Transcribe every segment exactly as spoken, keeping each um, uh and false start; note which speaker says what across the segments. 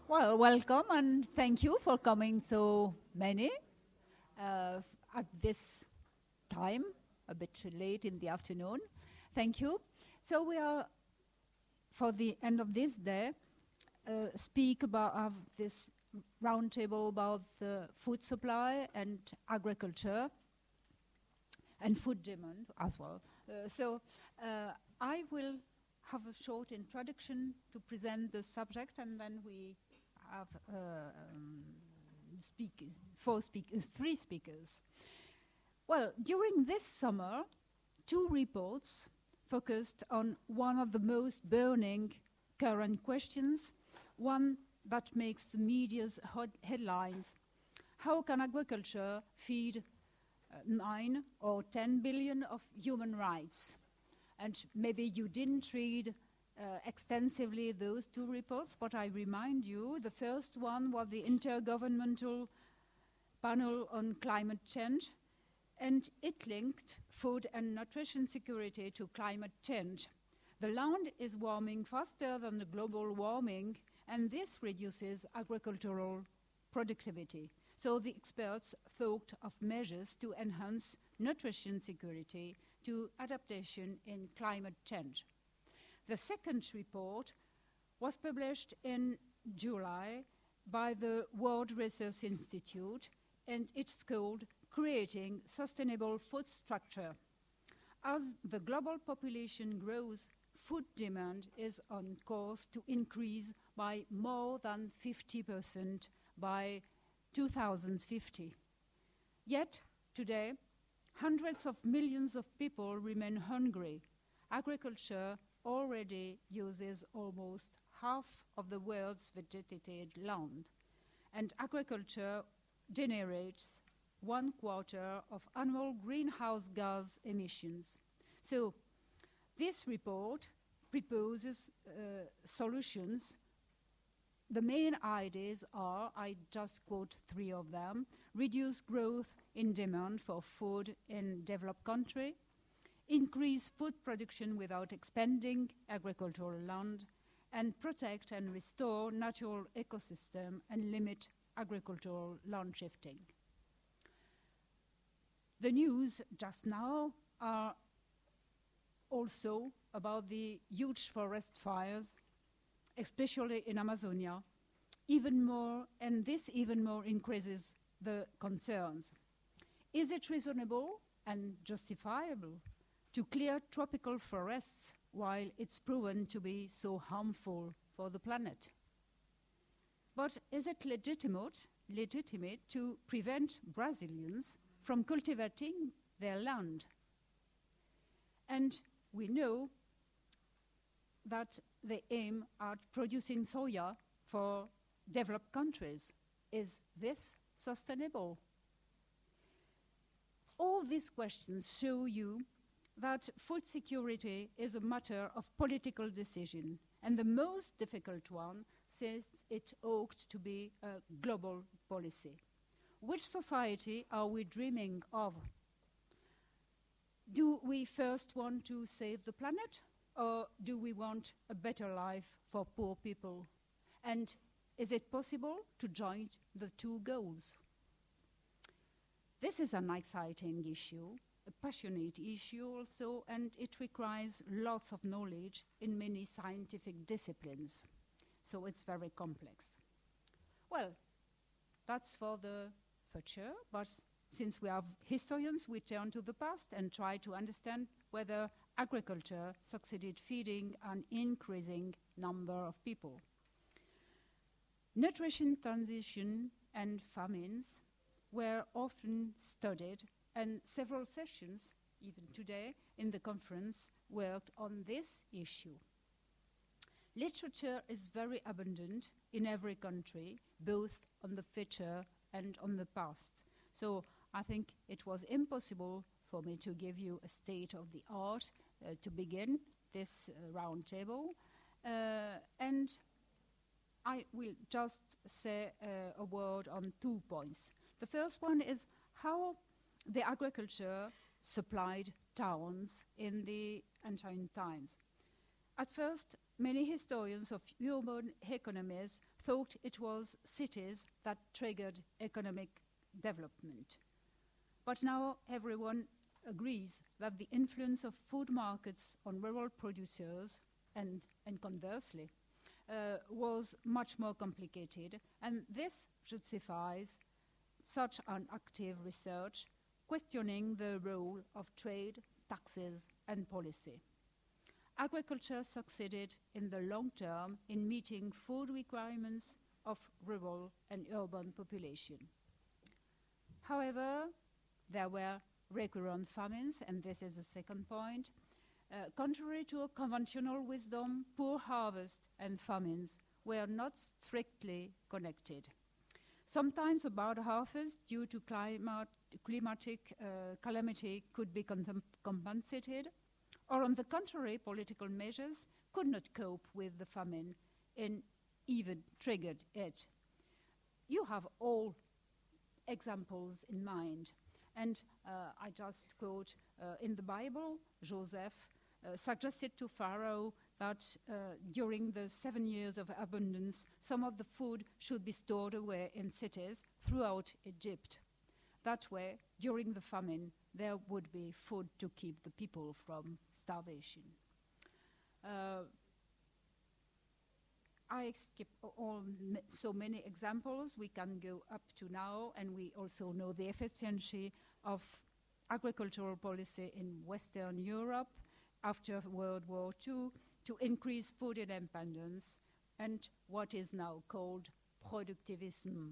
Speaker 1: Well, welcome and thank you for coming so many uh, f- at this time, a bit late in the afternoon. Thank you. So we are, for the end of this day, uh, speak about have this roundtable about the food supply and agriculture and food demand as well. Uh, so uh, I will have a short introduction to present the subject, and then we have uh, um, speak, four speakers, three speakers. Well, during this summer, two reports focused on one of the most burning current questions, one that makes the media's hot headlines. How can agriculture feed uh, nine or ten billion of human rights? And maybe you didn't read Uh, extensively those two reports, but I remind you, the first one was the Intergovernmental Panel on Climate Change, and it linked food and nutrition security to climate change. The land is warming faster than the global warming, and this reduces agricultural productivity. So the experts thought of measures to enhance nutrition security to adaptation in climate change. The second report was published in July by the World Resources Institute, and it's called Creating Sustainable Food Structure. As the global population grows, food demand is on course to increase by more than fifty percent by two thousand fifty. Yet, today, hundreds of millions of people remain hungry. Agriculture already uses almost half of the world's vegetated land, and agriculture generates one quarter of annual greenhouse gas emissions. So this report proposes uh, solutions. The main ideas are, I just quote three of them: reduce growth in demand for food in developed countries, increase food production without expanding agricultural land, and protect and restore natural ecosystem and limit agricultural land shifting. The news just now are also about the huge forest fires, especially in Amazonia, even more, and this even more increases the concerns. Is it reasonable and justifiable to clear tropical forests while it's proven to be so harmful for the planet? But is it legitimate, legitimate to prevent Brazilians from cultivating their land? And we know that they aim at producing soya for developed countries. Is this sustainable? All these questions show you that food security is a matter of political decision, and the most difficult one, since it ought to be a global policy. Which society are we dreaming of? Do we first want to save the planet, or do we want a better life for poor people? And is it possible to join the two goals? This is an exciting issue, a passionate issue also, and it requires lots of knowledge in many scientific disciplines. So it's very complex. Well, that's for the future, but since we are historians, we turn to the past and try to understand whether agriculture succeeded feeding an increasing number of people. Nutrition transition and famines were often studied, and several sessions, even today, in the conference, worked on this issue. Literature is very abundant in every country, both on the future and on the past. So I think it was impossible for me to give you a state of the art uh, to begin this uh, round table. Uh, and I will just say uh, a word on two points. The first one is how the agriculture supplied towns in the ancient times. At first, many historians of urban economies thought it was cities that triggered economic development. But now everyone agrees that the influence of food markets on rural producers and, and conversely uh, was much more complicated, and this justifies such an active research questioning the role of trade, taxes, and policy. Agriculture succeeded in the long term in meeting food requirements of rural and urban population. However, there were recurrent famines, and this is the second point. Uh, contrary to a conventional wisdom, poor harvest and famines were not strictly connected. Sometimes a bad harvest due to climate, climatic uh, calamity could be compensated, or on the contrary, political measures could not cope with the famine and even triggered it. You have all examples in mind. And uh, I just quote, uh, in the Bible, Joseph uh, suggested to Pharaoh that uh, during the seven years of abundance, some of the food should be stored away in cities throughout Egypt. That way, during the famine, there would be food to keep the people from starvation. Uh, I skip all so many examples. We can go up to now, and we also know the efficiency of agricultural policy in Western Europe after World War Two to increase food independence and what is now called productivism.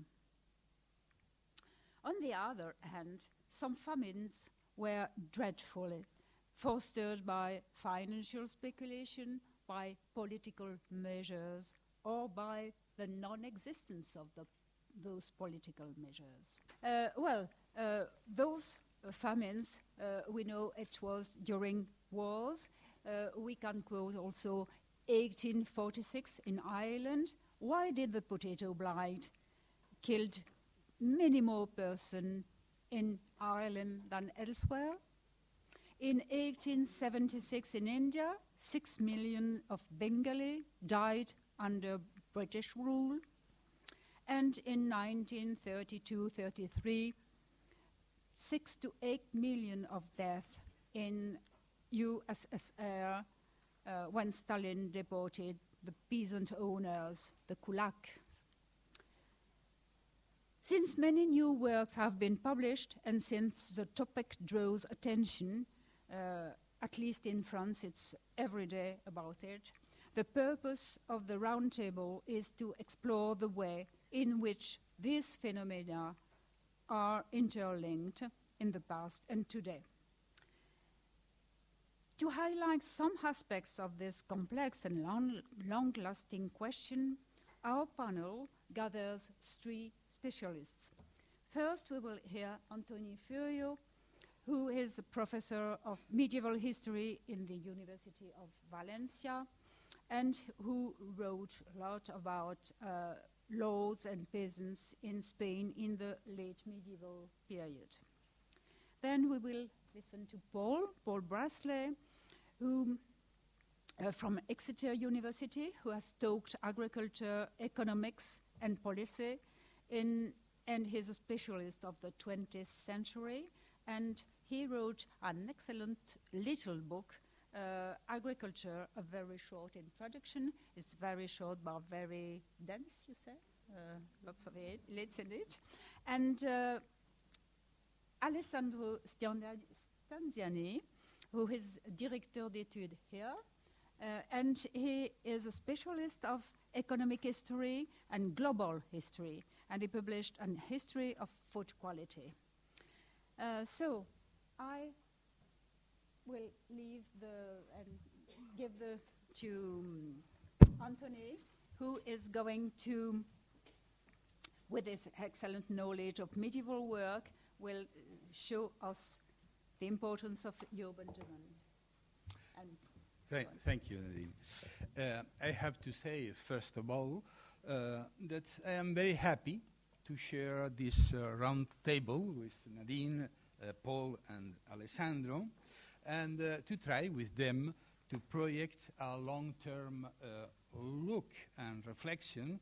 Speaker 1: On the other hand, some famines were dreadfully fostered by financial speculation, by political measures, or by the non-existence of the, those political measures. Uh, well, uh, those uh, famines, uh, we know it was during wars. Uh, we can quote also eighteen forty-six in Ireland. Why did the potato blight kill many more persons in Ireland than elsewhere? In eighteen seventy-six in India, six million of Bengali died under British rule. And in nineteen thirty-two thirty-three, six to eight million of deaths in U S S R uh, when Stalin deported the peasant owners, the kulak. Since many new works have been published and since the topic draws attention, uh, at least in France it's every day about it, the purpose of the roundtable is to explore the way in which these phenomena are interlinked in the past and today. To highlight some aspects of this complex and long, long-lasting question, our panel gathers three specialists. First, we will hear Anthony Furio, who is a professor of medieval history in the University of Valencia, and who wrote a lot about uh, lords and peasants in Spain in the late medieval period. Then we will listen to Paul, Paul Brasley, who uh, from Exeter University, who has taught agriculture, economics, and policy, in, and he's a specialist of the twentieth century, and he wrote an excellent little book, uh, Agriculture, a very short introduction. It's very short but very dense, you say, uh, lots of it, leads in it. And uh, Alessandro Stanziani, who is directeur d'études here, uh, and he is a specialist of economic history and global history, and he published a history of food quality. Uh, so I will leave the and give the to um, Anthony, who is going to, with his excellent knowledge of medieval work, will show us the importance of urban demand. And
Speaker 2: Thank, thank you, Nadine. Uh, I have to say, first of all, uh, that I am very happy to share this uh, round table with Nadine, uh, Paul, and Alessandro, and uh, to try with them to project a long-term uh, look and reflection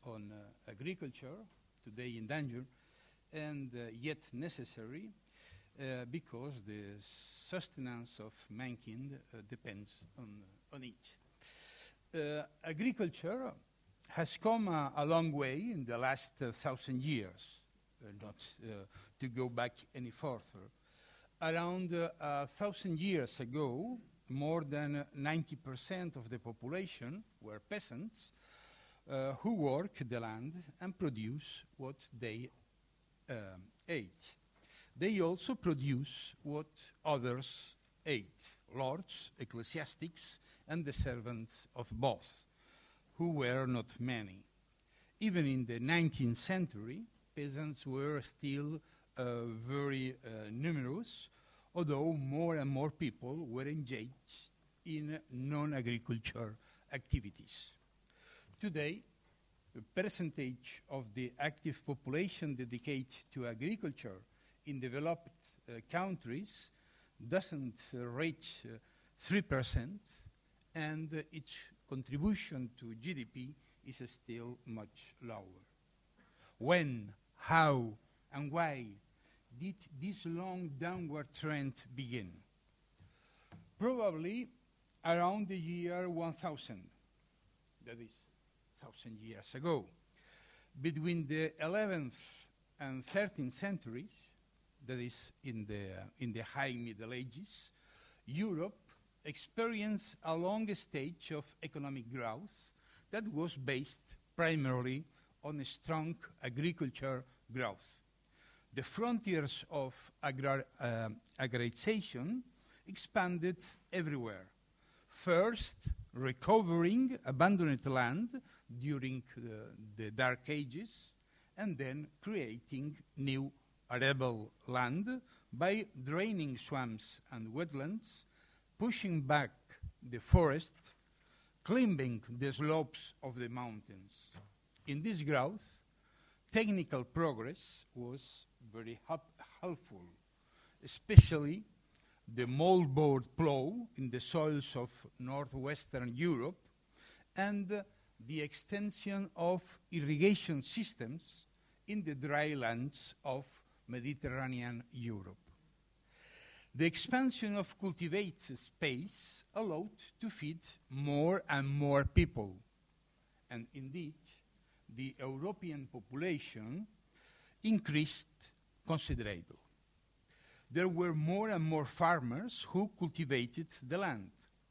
Speaker 2: on uh, agriculture, today in danger, and uh, yet necessary uh, because the sustenance of mankind uh, depends on, on it. Uh, agriculture has come uh, a long way in the last uh, thousand years, uh, not uh, to go back any further. Around uh, a thousand years ago, more than ninety percent of the population were peasants uh, who work the land and produce what they um, ate. They also produce what others ate, lords, ecclesiastics, and the servants of both, who were not many. Even in the nineteenth century, peasants were still uh, very uh, numerous, although more and more people were engaged in non-agriculture activities. Today, the percentage of the active population dedicated to agriculture in developed uh, countries doesn't uh, reach uh, three percent, and uh, its contribution to G D P is uh, still much lower. When, how, and why did this long downward trend begin? Probably around the year one thousand, that is, one thousand years ago. Between the eleventh and thirteenth centuries, that is, in the, uh, in the High Middle Ages, Europe experienced a long stage of economic growth that was based primarily on a strong agriculture growth. The frontiers of agrar uh, agrarization expanded everywhere. First, recovering abandoned land during the, the Dark Ages, and then creating new arable land by draining swamps and wetlands, pushing back the forest, climbing the slopes of the mountains. In this growth, technical progress was very helpful, especially the moldboard plow in the soils of northwestern Europe and uh, the extension of irrigation systems in the dry lands of Mediterranean Europe. The expansion of cultivated space allowed to feed more and more people, and indeed, the European population increased considerably. There were more and more farmers who cultivated the land,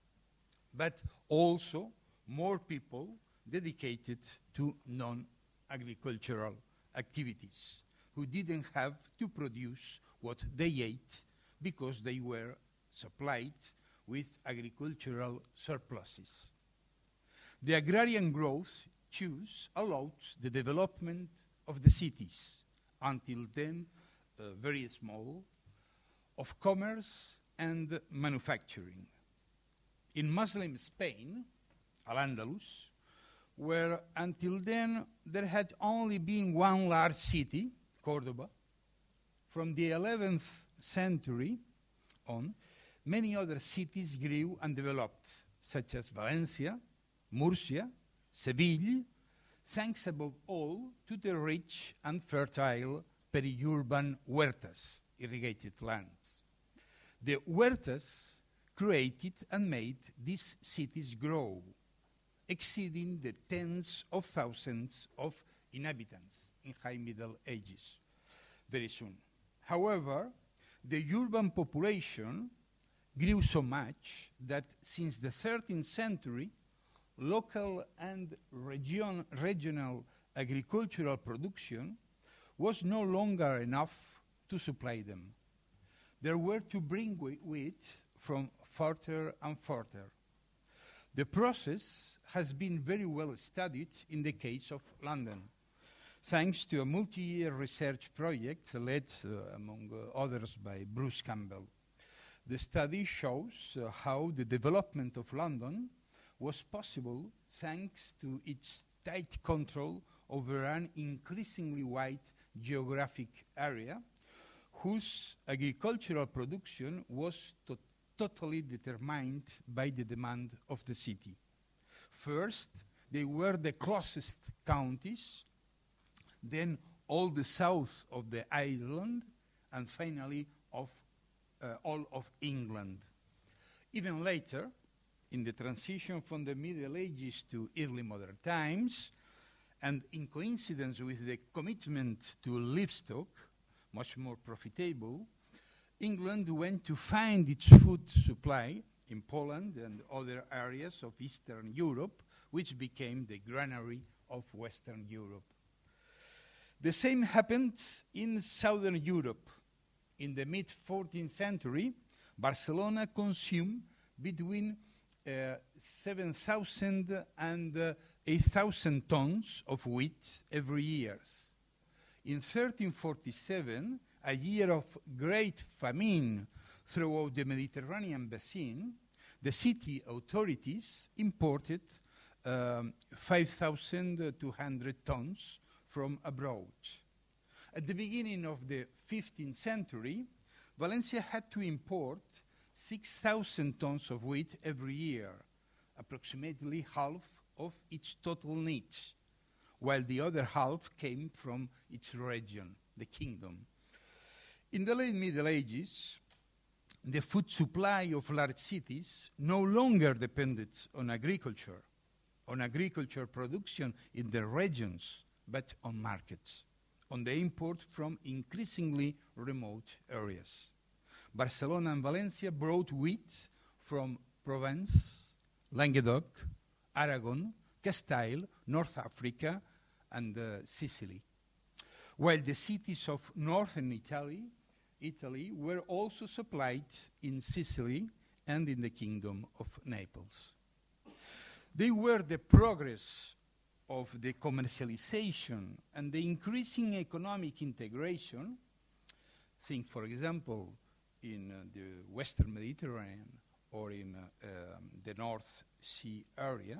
Speaker 2: but also more people dedicated to non-agricultural activities, who didn't have to produce what they ate because they were supplied with agricultural surpluses. The agrarian growth choose allowed the development of the cities, until then uh, very small, of commerce and manufacturing. In Muslim Spain, Al-Andalus, where until then there had only been one large city, Cordoba, from the eleventh century on, many other cities grew and developed, such as Valencia, Murcia, Seville, thanks above all to the rich and fertile peri-urban huertas, irrigated lands. The huertas created and made these cities grow, exceeding the tens of thousands of inhabitants in High Middle Ages very soon. However, the urban population grew so much that since the thirteenth century, local and region, regional agricultural production was no longer enough to supply them. There were to bring wheat from further and further. The process has been very well studied in the case of London, thanks to a multi-year research project led, uh, among uh, others, by Bruce Campbell. The study shows uh, how the development of London was possible thanks to its tight control over an increasingly wide geographic area whose agricultural production was to totally determined by the demand of the city. First, They were the closest counties, then all the south of the island, and finally of uh, all of England. Even later, in the transition from the Middle Ages to early modern times, and in coincidence with the commitment to livestock, much more profitable, England went to find its food supply in Poland and other areas of Eastern Europe, which became the granary of Western Europe. The same happened in Southern Europe. In the mid-fourteenth century, Barcelona consumed between uh, seven thousand and uh, eight thousand tons of wheat every year. In thirteen forty-seven, a year of great famine throughout the Mediterranean basin, the city authorities imported um, five thousand two hundred tons from abroad. At the beginning of the fifteenth century, Valencia had to import six thousand tons of wheat every year, approximately half of its total needs, while the other half came from its region, the kingdom. In the late Middle Ages, the food supply of large cities no longer depended on agriculture, on agriculture production in the regions, but on markets, on the import from increasingly remote areas. Barcelona and Valencia brought wheat from Provence, Languedoc, Aragon, Castile, North Africa, and uh, Sicily, while the cities of northern Italy, Italy were also supplied in Sicily and in the Kingdom of Naples. They were the progress of the commercialization and the increasing economic integration. Think, for example, in uh, the Western Mediterranean or in uh, um, the North Sea area,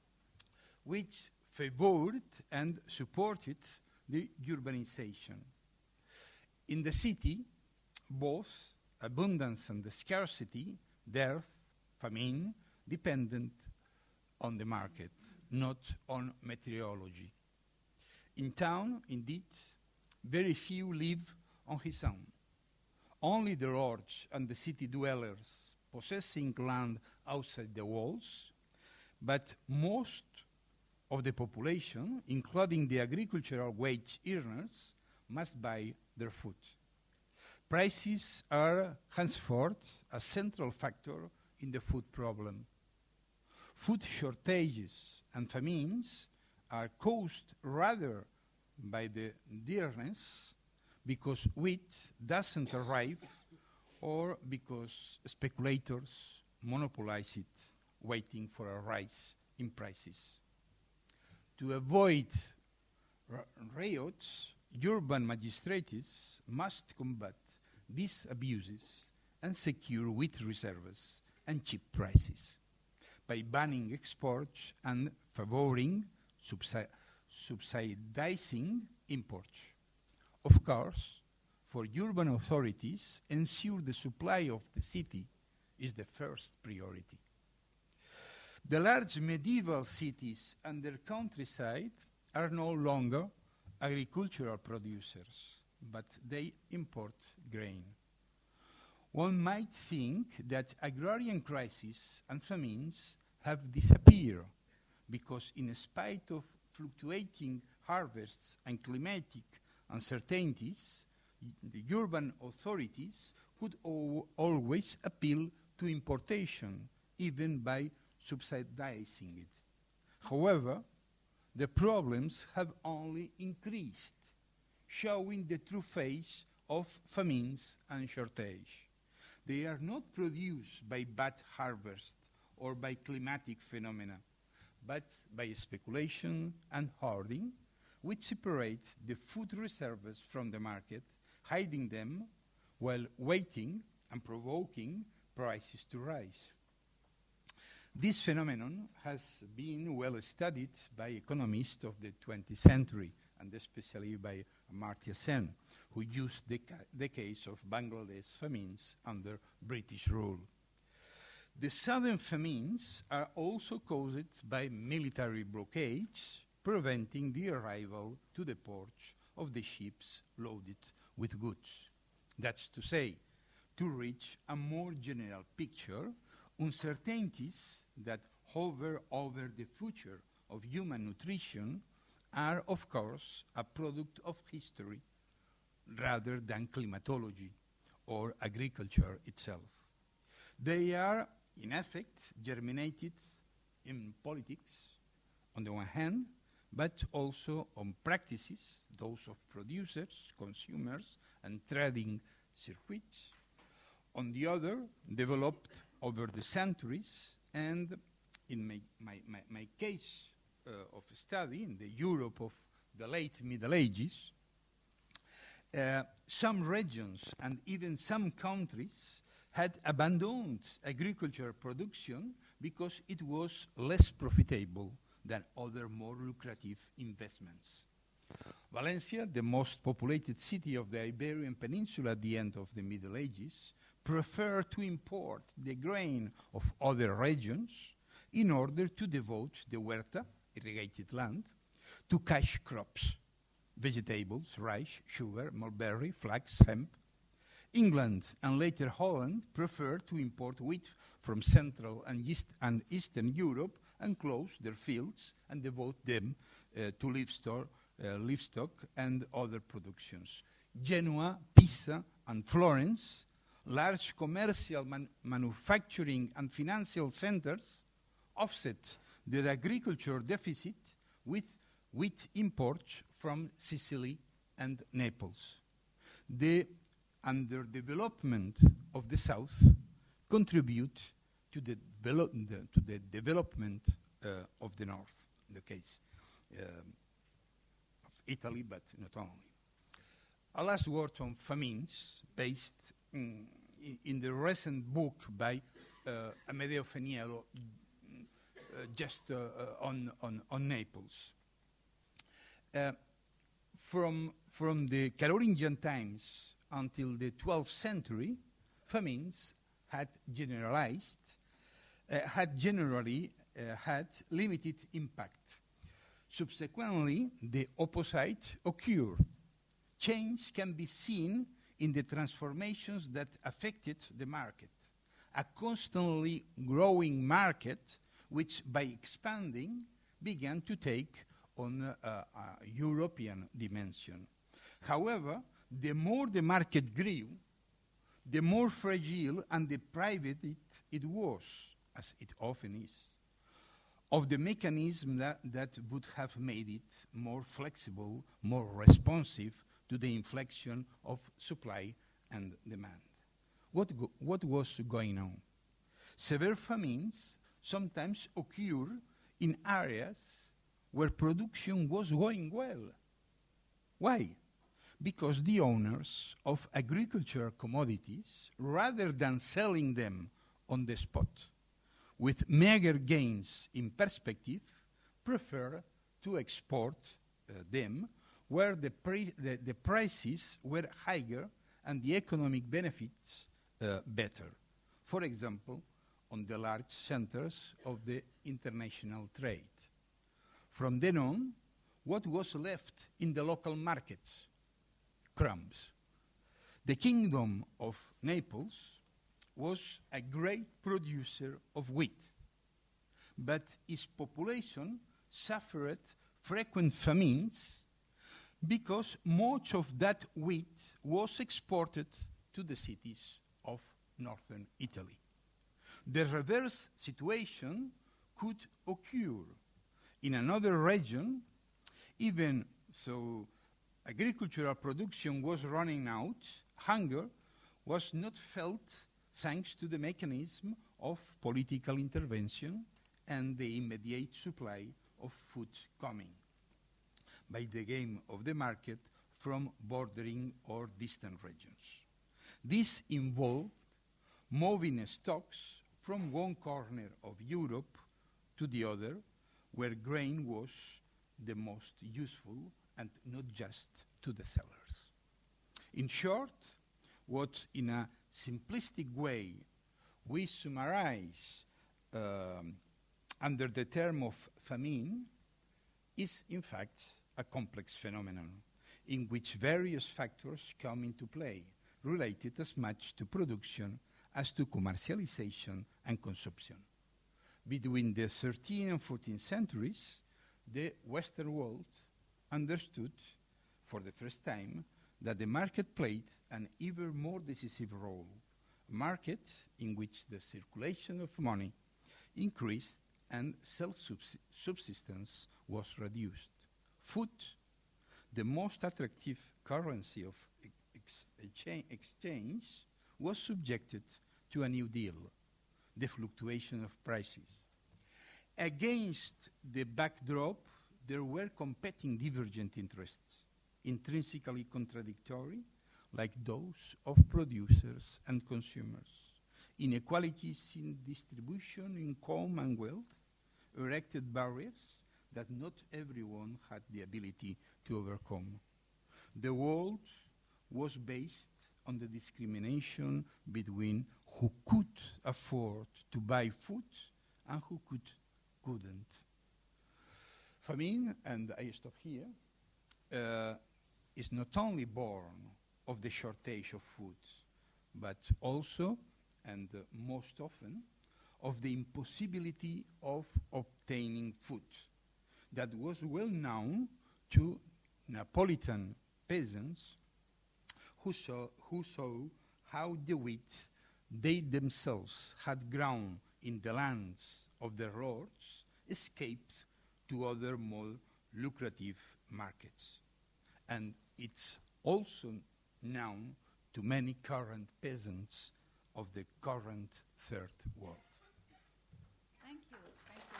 Speaker 2: which favored and supported the urbanization. In the city, both abundance and the scarcity, dearth, famine, dependent on the market, not on meteorology. In town, indeed, very few live on his own. Only the lords and the city dwellers possessing land outside the walls, but most of the population, including the agricultural wage earners, must buy their food. Prices are henceforth a central factor in the food problem. Food shortages and famines are caused rather by the dearness, because wheat doesn't arrive, or because speculators monopolize it, waiting for a rise in prices. To avoid riots, urban magistrates must combat these abuses and secure wheat reserves and cheap prices by banning exports and favoring subsi- subsidizing imports. Of course, for urban authorities, ensure the supply of the city is the first priority. The large medieval cities and their countryside are no longer agricultural producers, but they import grain. One might think that agrarian crises and famines have disappeared because, in spite of fluctuating harvests and climatic uncertainties, the urban authorities could al- always appeal to importation, even by subsidizing it. However, the problems have only increased, showing the true face of famines and shortage. They are not produced by bad harvest or by climatic phenomena, but by speculation and hoarding, which separate the food reserves from the market, hiding them while waiting and provoking prices to rise. This phenomenon has been well studied by economists of the twentieth century, and especially by Amartya Sen, who used the, ca- the case of Bangladesh famines under British rule. The southern famines are also caused by military blockades, preventing the arrival to the ports of the ships loaded with goods. That's to say, to reach a more general picture, uncertainties that hover over the future of human nutrition are, of course, a product of history rather than climatology or agriculture itself. They are, in effect, germinated in politics, on the one hand, but also on practices, those of producers, consumers, and trading circuits. On the other, developed over the centuries, and in my, my, my, my case uh, of study, in the Europe of the late Middle Ages, uh, some regions and even some countries had abandoned agriculture production because it was less profitable than other more lucrative investments. Valencia, the most populated city of the Iberian Peninsula at the end of the Middle Ages, preferred to import the grain of other regions in order to devote the huerta, irrigated land, to cash crops, vegetables, rice, sugar, mulberry, flax, hemp. England and later Holland preferred to import wheat from Central and, East and Eastern Europe and close their fields and devote them uh, to livestock, uh, livestock and other productions. Genoa, Pisa, and Florence, large commercial man manufacturing and financial centers, offset their agriculture deficit with wheat imports from Sicily and Naples. The underdevelopment of the South contribute to the, develop the, to the development uh, of the North, in the case um, of Italy, but not only. A last word on famines, based mm, in the recent book by uh, Amedeo Feniello, uh, just uh, uh, on, on, on Naples. Uh, from, from the Carolingian times until the twelfth century, famines had generalized, uh, had generally uh, had limited impact. Subsequently, the opposite occurred. Change can be seen in the transformations that affected the market. A constantly growing market, which by expanding began to take on uh, a European dimension. However, the more the market grew, the more fragile and deprived it, it was, as it often is, of the mechanism that, that would have made it more flexible, more responsive to the inflection of supply and demand. What, go what was going on? Severe famines sometimes occur in areas where production was going well. Why? Because the owners of agricultural commodities, rather than selling them on the spot with meager gains in perspective, prefer to export uh, them where the, the, the prices were higher and the economic benefits uh, better. For example, on the large centers of the international trade. From then on, what was left in the local markets? Crumbs. The Kingdom of Naples was a great producer of wheat, but its population suffered frequent famines because much of that wheat was exported to the cities of northern Italy. The reverse situation could occur in another region, even though agricultural production was running out, hunger was not felt thanks to the mechanism of political intervention and the immediate supply of food coming by the game of the market from bordering or distant regions. This involved moving stocks from one corner of Europe to the other, where grain was the most useful and not just to the sellers. In short, what in a simplistic way we summarize um, under the term of famine is in fact a complex phenomenon in which various factors come into play, related as much to production as to commercialization and consumption. Between the thirteenth and fourteenth centuries, the Western world understood for the first time that the market played an even more decisive role, a market in which the circulation of money increased and self-subsistence was reduced. Food, the most attractive currency of ex ex exchange, was subjected to a new deal, the fluctuation of prices. Against the backdrop, there were competing divergent interests, intrinsically contradictory, like those of producers and consumers. Inequalities in distribution, income, and wealth erected barriers that not everyone had the ability to overcome. The world was based on the discrimination between who could afford to buy food and who could, couldn't. Famine, and I stop here, uh, is not only born of the shortage of food, but also, and uh, most often, of the impossibility of obtaining food. That was well known to Neapolitan peasants who saw, who saw how the wheat they themselves had grown in the lands of their lords escaped to other more lucrative markets. And it's also known to many current peasants of the current third world.
Speaker 1: Thank you. Thank you.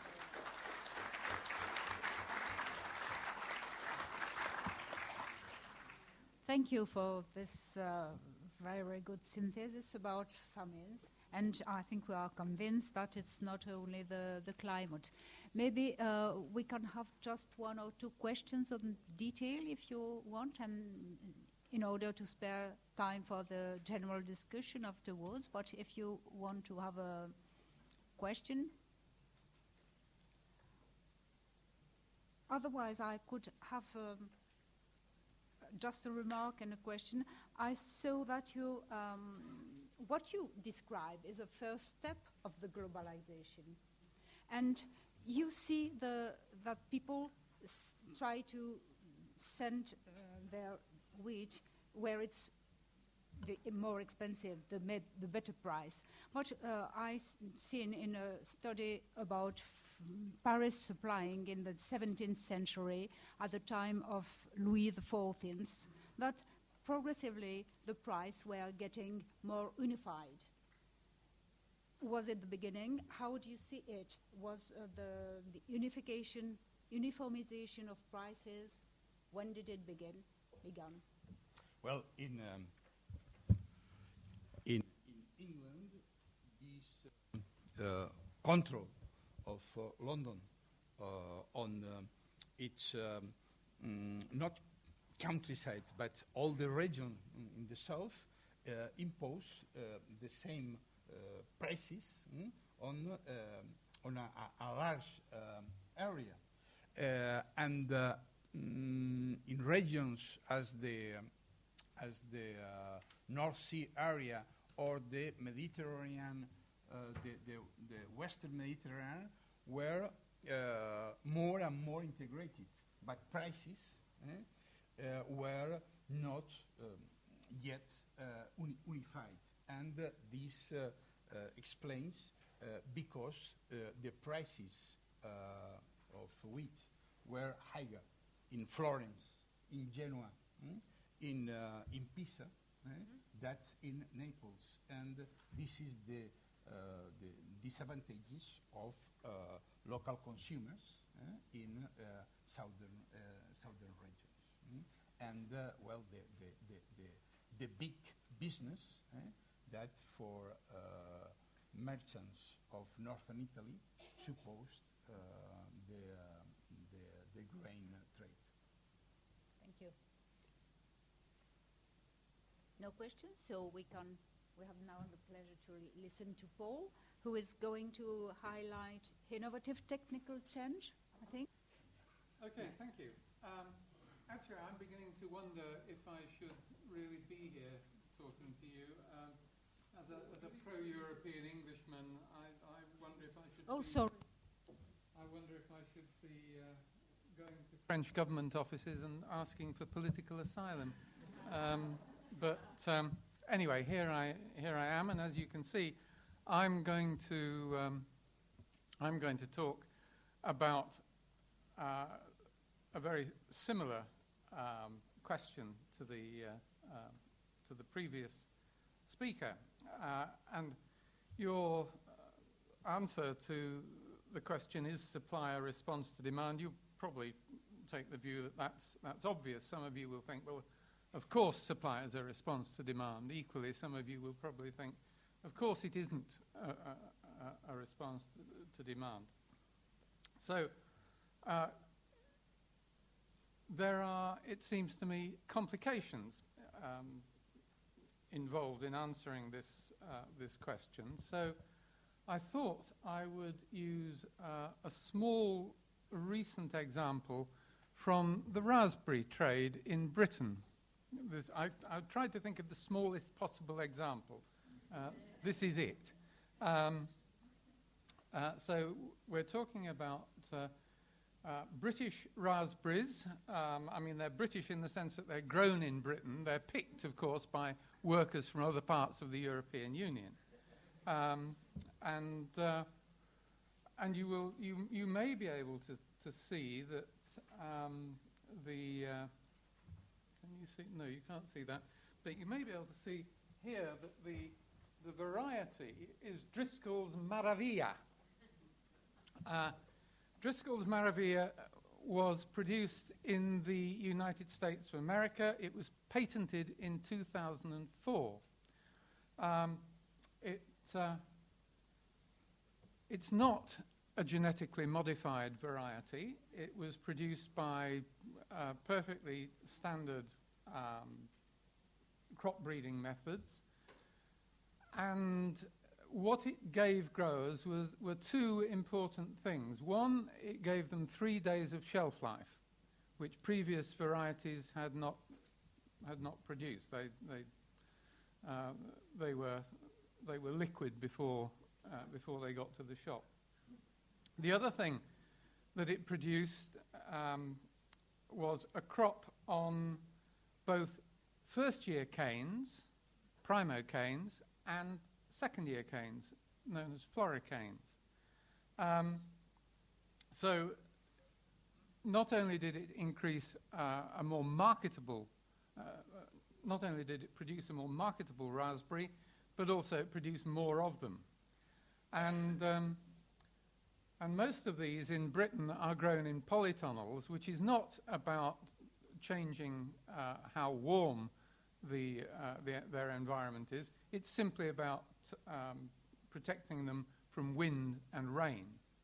Speaker 1: Thank you for this uh, very, very good synthesis about famines. And I think we are convinced that it's not only the, the climate. Maybe uh, we can have just one or two questions on detail if you want, and in order to spare time for the general discussion afterwards. But if you want to have a question. Otherwise, I could have um, just a remark and a question. I saw that you, um, what you describe is a first step of the globalization. And you see the, that people s try to send uh, their wheat where it's the more expensive, the, med the better price. What uh, I seen in a study about f Paris supplying in the seventeenth century at the time of Louis the fourteenth, that progressively the price were getting more unified. Was it the beginning? How do you see it? Was uh, the, the unification, uniformization of prices, when did it begin? Began?
Speaker 2: Well, in um, In, in England, this uh, uh, control of uh, London uh, on um, its um, mm, not countryside, but all the region in the south uh, impose uh, the same uh, prices mm, on uh, on a, a large um, area, uh, and uh, mm, in regions as the um, as the uh, North Sea area or the Mediterranean, uh, the, the, the Western Mediterranean, were uh, more and more integrated, but prices eh, uh, were not um, yet uh, uni unified. And uh, this uh, uh, explains uh, because uh, the prices uh, of wheat were higher in Florence, in Genoa, mm, in, uh, in Pisa, eh, mm-hmm. that in Naples. And this is the, uh, the disadvantages of uh, local consumers eh, in uh, southern, uh, southern regions. Mm? And, uh, well, the, the, the, the, the big business eh, that for uh, merchants of northern Italy supposed uh, the, uh, the, the grain trade.
Speaker 1: Thank you. No questions, so we can we have now the pleasure to l- listen to Paul, who is going to highlight innovative technical change, I think.
Speaker 3: Okay, thank you. Um, actually, I'm beginning to wonder if I should really be here talking to you. Um, as a, as a pro-European Englishman, I, I wonder if I should.
Speaker 1: Oh,
Speaker 3: be,
Speaker 1: sorry.
Speaker 3: I wonder if I should be uh, going to French government offices and asking for political asylum. Um, but um, anyway, here I here I am, and as you can see, I'm going to um, I'm going to talk about uh, a very similar um, question to the uh, uh, to the previous speaker, uh, and your uh, answer to the question, is supply a response to demand? You probably take the view that that's that's obvious. Some of you will think, well, of course supply is a response to demand. Equally, some of you will probably think, of course it isn't a, a, a response to, to demand. So uh, there are, it seems to me, complications um, involved in answering this uh, this question. So I thought I would use uh, a small recent example from the raspberry trade in Britain. This, I, I tried to think of the smallest possible example. Uh, this is it. Um, uh, so we're talking about uh, uh, British raspberries. Um, I mean, they're British in the sense that they're grown in Britain. They're picked, of course, by workers from other parts of the European Union. Um, and uh, and you will you you may be able to, to see that um, the uh, can you see? No, you can't see that. But you may be able to see here that the the variety is Driscoll's Maravilla. Uh, Driscoll's Maravilla was produced in the United States of America. It was patented in two thousand four. Um, it uh, it's not a genetically modified variety. It was produced by uh, perfectly standard um, crop breeding methods. And what it gave growers was, were two important things. One, it gave them three days of shelf life, which previous varieties had not had not produced. They they uh, they were they were liquid before uh, before they got to the shop. The other thing that it produced um, was a crop on both first-year canes, primo canes, and second-year canes, known as floricanes. Um, so not only did it increase uh, a more marketable, uh, not only did it produce a more marketable raspberry, but also it produced more of them. And um, and most of these in Britain are grown in polytunnels, which is not about changing uh, how warm the, uh, the their environment is. It's simply about um, protecting them from wind and rain.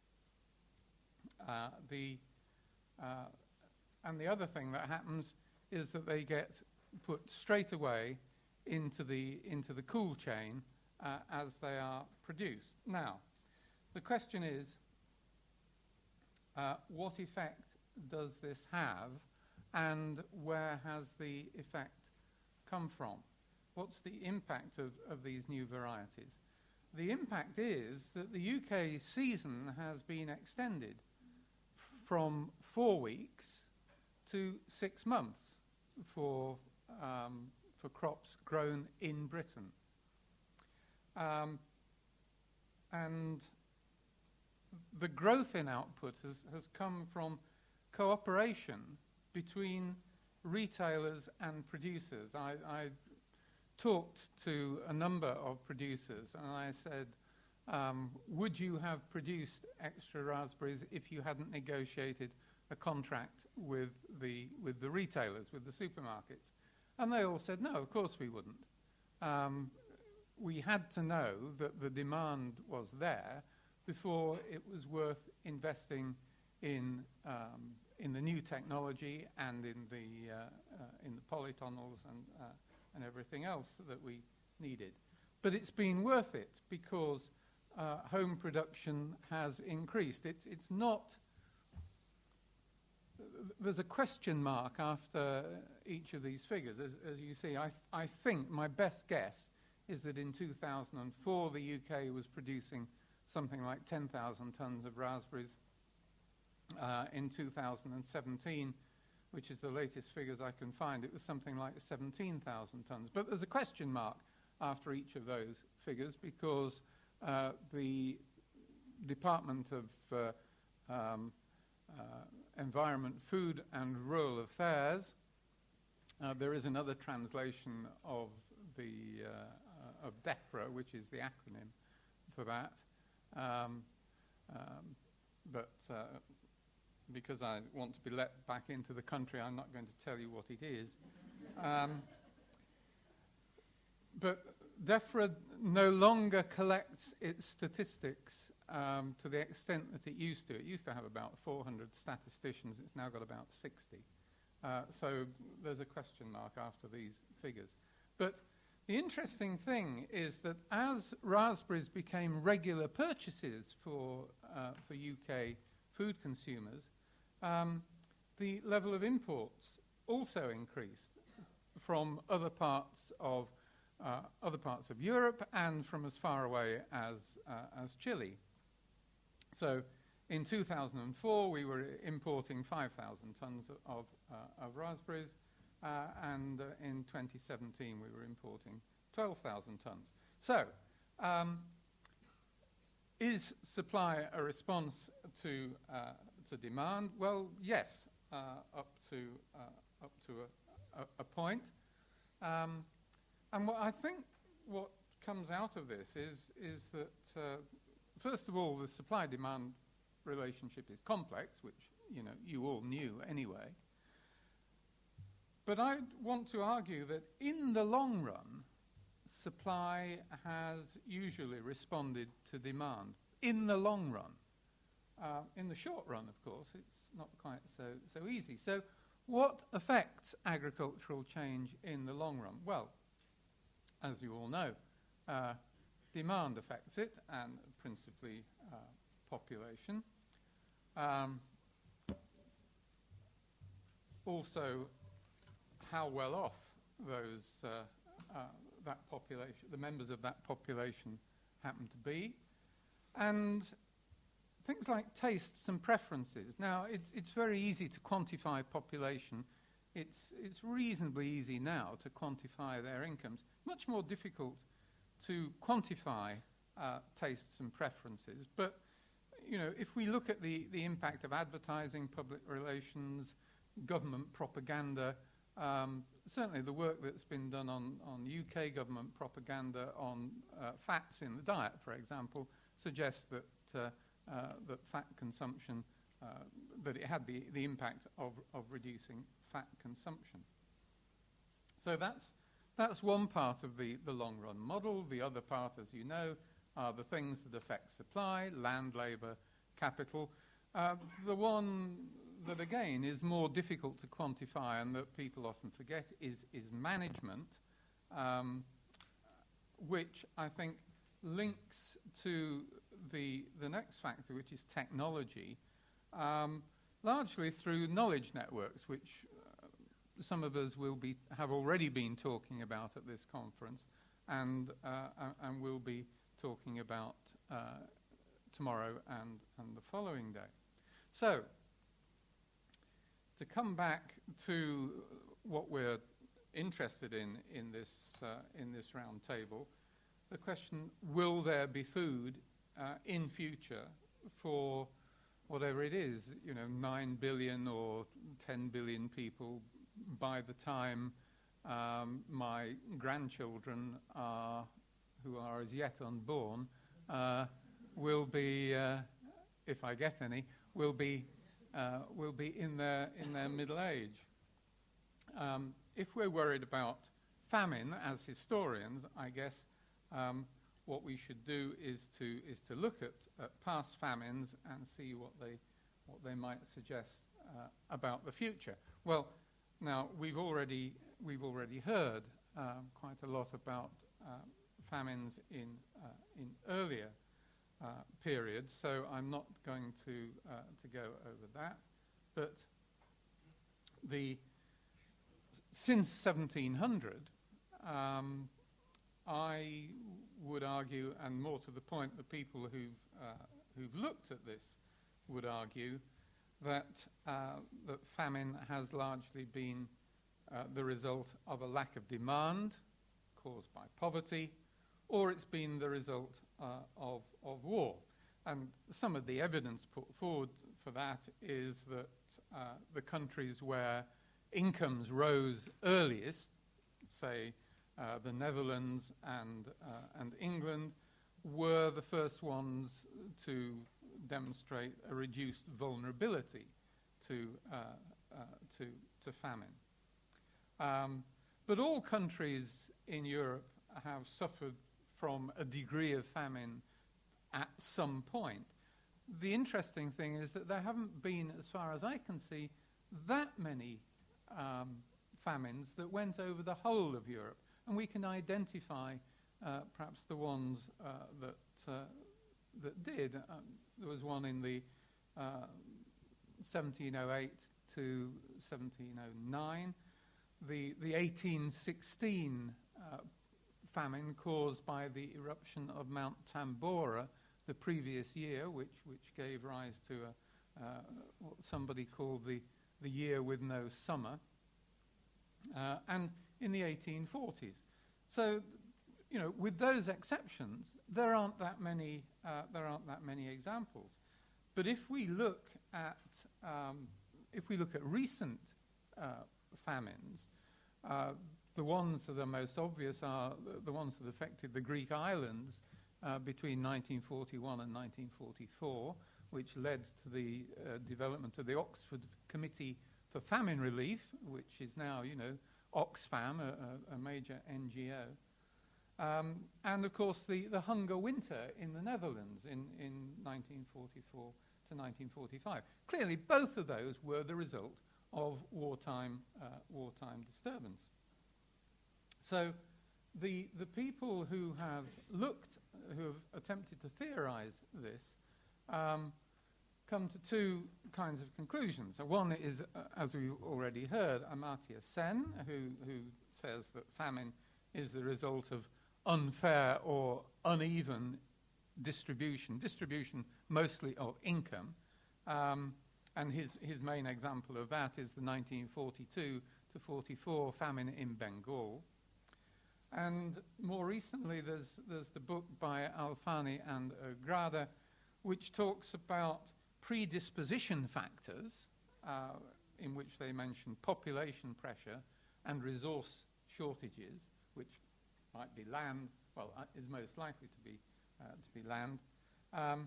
Speaker 3: Uh, the uh, and the other thing that happens is that they get put straight away into the into the cool chain uh, as they are produced. Now, the question is, uh, what effect does this have, and where has the effect come from? What's the impact of, of these new varieties? The impact is that the U K season has been extended f- from four weeks to six months for um, for crops grown in Britain. Um, and the growth in output has, has come from cooperation between retailers and producers. I, I talked to a number of producers and I said, um, would you have produced extra raspberries if you hadn't negotiated a contract with the with the retailers, with the supermarkets? And they all said, no, of course we wouldn't. Um, we had to know that the demand was there before it was worth investing in um, in the new technology and in the uh, uh, in the polytunnels and uh, and everything else that we needed. but it's been worth it because uh, home production has increased. It's, it's not... There's a question mark after each of these figures. As, as you see, I, th- I think my best guess is that in two thousand four the U K was producing something like ten thousand tonnes of raspberries. Uh, in two thousand seventeen, which is the latest figures I can find, it was something like seventeen thousand tonnes. But there's a question mark after each of those figures because uh, the Department of uh, um, uh, Environment, Food and Rural Affairs, uh, there is another translation of the uh, of DEFRA, which is the acronym for that. Um, um, but uh, because I want to be let back into the country, I'm not going to tell you what it is. um, but DEFRA no longer collects its statistics um, to the extent that it used to. It used to have about four hundred statisticians. It's now got about sixty. Uh, so there's a question mark after these figures. But the interesting thing is that as raspberries became regular purchases for, uh, for U K food consumers, um, the level of imports also increased from other parts of uh, other parts of Europe and from as far away as uh, as Chile. So, in two thousand four, we were importing five thousand tonnes of uh, of raspberries, uh, and uh, in twenty seventeen, we were importing twelve thousand tonnes. So. Um, Is supply a response to uh, to demand? Well, yes, uh, up to uh, up to a, a, a point. Um, and what I think what comes out of this is is that uh, first of all, the supply-demand relationship is complex, which you know you all knew anyway. But I want to argue that in the long run, supply has usually responded to demand in the long run. Uh, in the short run, of course, it's not quite so, so easy. So what affects agricultural change in the long run? Well, as you all know, uh, demand affects it, and principally uh, population. Um, also, how well off those uh, uh, that population, the members of that population happen to be, and things like tastes and preferences. Now, it's it's very easy to quantify population. It's it's reasonably easy now to quantify their incomes. Much more difficult to quantify uh, tastes and preferences. But you know, if we look at the the impact of advertising, public relations, government propaganda. Um, certainly the work that's been done on, on U K government propaganda on uh, fats in the diet, for example, suggests that uh, uh, that fat consumption, uh, that it had the, the impact of, of reducing fat consumption. So that's that's one part of the, the long run model. The other part, as you know, are the things that affect supply, land, labour, capital. Uh, the one that, again, is more difficult to quantify and that people often forget is, is management, um, which I think links to the, the next factor, which is technology, um, largely through knowledge networks, which uh, some of us will be, have already been talking about at this conference and, uh, and will be talking about uh, tomorrow and, and the following day. So, to come back to what we're interested in in this uh, in this round table, the question: will there be food uh, in future for whatever it is, you know, nine billion or ten billion people by the time um, my grandchildren are, who are as yet unborn, uh, will be, uh, if I get any, will be. Uh, will be in their in their middle age. Um, if we're worried about famine as historians, I guess um, what we should do is to is to look at, at past famines and see what they what they might suggest uh, about the future. Well, now we've already we've already heard um, quite a lot about uh, famines in, uh, in earlier uh, periods, so I'm not going to, uh, to go over that. But the, since seventeen hundred, um, I would argue, and more to the point, the people who've, uh, who've looked at this would argue that, uh, that famine has largely been uh, the result of a lack of demand caused by poverty, or it's been the result uh, of, of war. And some of the evidence put forward for that is that uh, the countries where incomes rose earliest, say uh, the Netherlands and, uh, and England, were the first ones to demonstrate a reduced vulnerability to, uh, uh, to, to famine. Um, but all countries in Europe have suffered from a degree of famine at some point. The interesting thing is that there haven't been, as far as I can see, that many um, famines that went over the whole of Europe. And we can identify uh, perhaps the ones uh, that, uh, that did. Um, there was one in the uh, seventeen oh eight to seventeen oh nine. The, the eighteen sixteen uh, famine caused by the eruption of Mount Tambora the previous year, which, which gave rise to a, uh, what somebody called the, the year with no summer, uh, and in the eighteen forties. So, you know, with those exceptions, there aren't that many, uh, there aren't that many examples. But if we look at, um, if we look at recent uh, famines, uh, the ones that are most obvious are the, the ones that affected the Greek islands uh, between nineteen forty-one and nineteen forty-four, which led to the uh, development of the Oxford Committee for Famine Relief, which is now, you know, Oxfam, a, a, a major N G O. Um, and, of course, the, the hunger winter in the Netherlands in, in nineteen forty-four to nineteen forty-five. Clearly, both of those were the result of wartime, uh, wartime disturbance. So the, the people who have looked, who have attempted to theorize this, um, come to two kinds of conclusions. So one is, uh, as we've already heard, Amartya Sen, who, who says that famine is the result of unfair or uneven distribution, distribution mostly of income. Um, and his, his main example of that is the nineteen forty-two to forty-four famine in Bengal. And more recently, there's, there's the book by Alfani and Grada, which talks about predisposition factors, uh, in which they mention population pressure and resource shortages, which might be land, well, uh, is most likely to be, uh, to be land, um,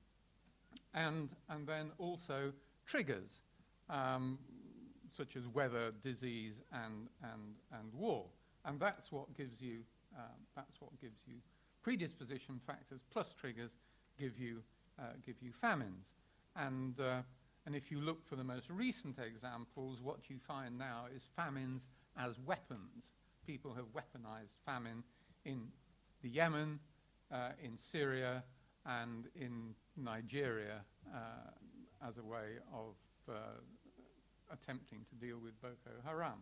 Speaker 3: and, and then also triggers, um, such as weather, disease, and, and, and war. And that's what gives you, uh, that's what gives you predisposition factors plus triggers give you, uh, give you famines. And, uh, and if you look for the most recent examples, what you find now is famines as weapons. People have weaponized famine in the Yemen, uh, in Syria, and in Nigeria uh, as a way of uh, attempting to deal with Boko Haram.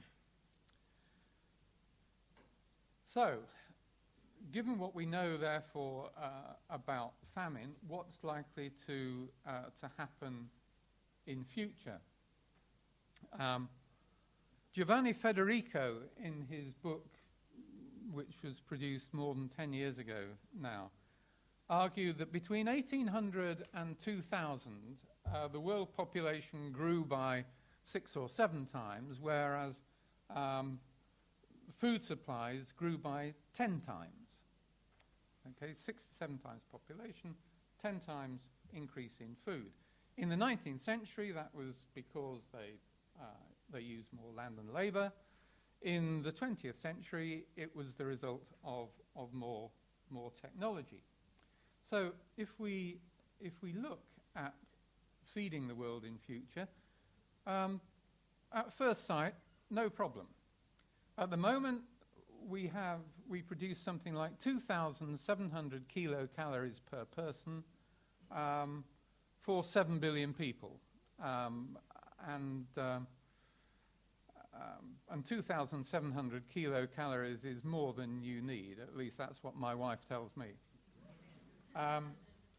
Speaker 3: So, given what we know, therefore, uh, about famine, what's likely to, uh, to happen in future? Um, Giovanni Federico, in his book, which was produced more than ten years ago now, argued that between eighteen hundred and two thousand, uh, the world population grew by six or seven times, whereas um, food supplies grew by ten times. Okay, six to seven times population, ten times increase in food. In the nineteenth century, that was because they uh, they used more land and labour. In the twentieth century, it was the result of, of more, more technology. So if we, if we look at feeding the world in future, um, at first sight, no problem. At the moment, we have we produce something like two thousand seven hundred kilocalories per person um, for seven billion people, um, and um, um, and two thousand seven hundred kilocalories is more than you need. At least that's what my wife tells me. Um,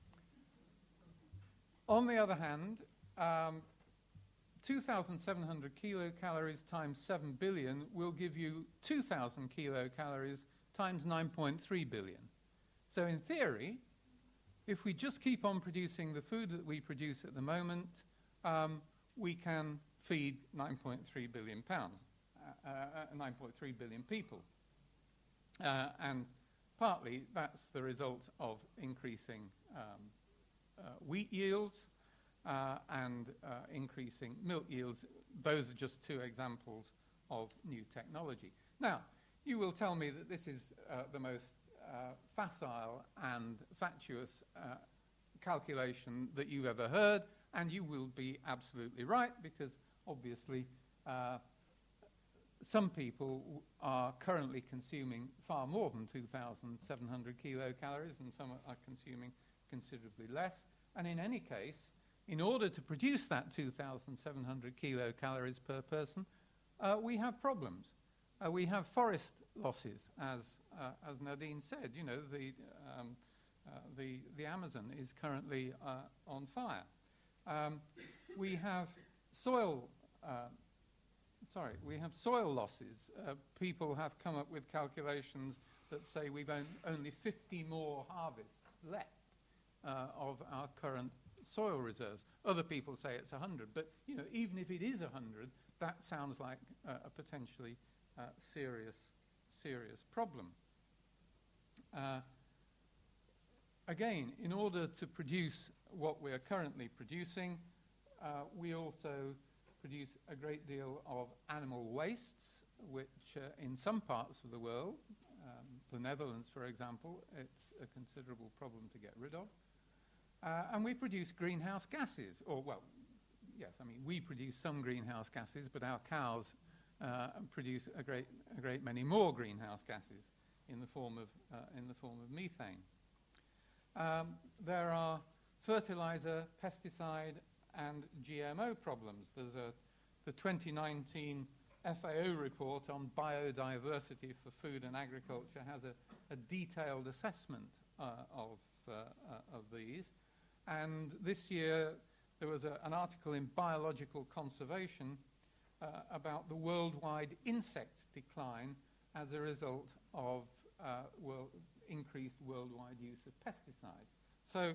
Speaker 3: on the other hand, um, two thousand seven hundred kilocalories times seven billion will give you two thousand kilocalories times nine point three billion. So in theory, if we just keep on producing the food that we produce at the moment, um, we can feed nine point three billion pounds, uh, uh, nine point three billion people. Uh, and partly that's the result of increasing um, uh, wheat yields, Uh, and uh, increasing milk yields. Those are just two examples of new technology. Now, you will tell me that this is uh, the most uh, facile and fatuous uh, calculation that you've ever heard, and you will be absolutely right, because obviously uh, some people w- are currently consuming far more than two thousand seven hundred kilocalories, and some are consuming considerably less. And in any case, in order to produce that two thousand seven hundred kilocalories per person, uh, we have problems. Uh, we have forest losses, as uh, as Nadine said. You know, the um, uh, the the Amazon is currently uh, on fire. Um, we have soil. Uh, sorry, we have soil losses. Uh, people have come up with calculations that say we've on- only fifty more harvests left uh, of our current soil reserves. Other people say it's one hundred, but you know, even if it is one hundred, that sounds like uh, a potentially uh, serious, serious problem. Uh, again, in order to produce what we are currently producing, uh, we also produce a great deal of animal wastes, which uh, in some parts of the world, um, the Netherlands, for example, it's a considerable problem to get rid of. Uh, and we produce greenhouse gases, or, well, yes, I mean, we produce some greenhouse gases, but our cows uh, produce a great, a great many more greenhouse gases in the form of, uh, in the form of methane. Um, there are fertilizer, pesticide, and G M O problems. There's a, the twenty nineteen F A O report on biodiversity for food and agriculture has a, a detailed assessment uh, of, uh, uh, of these. And this year, there was a, an article in Biological Conservation uh, about the worldwide insect decline as a result of uh, world, increased worldwide use of pesticides. So,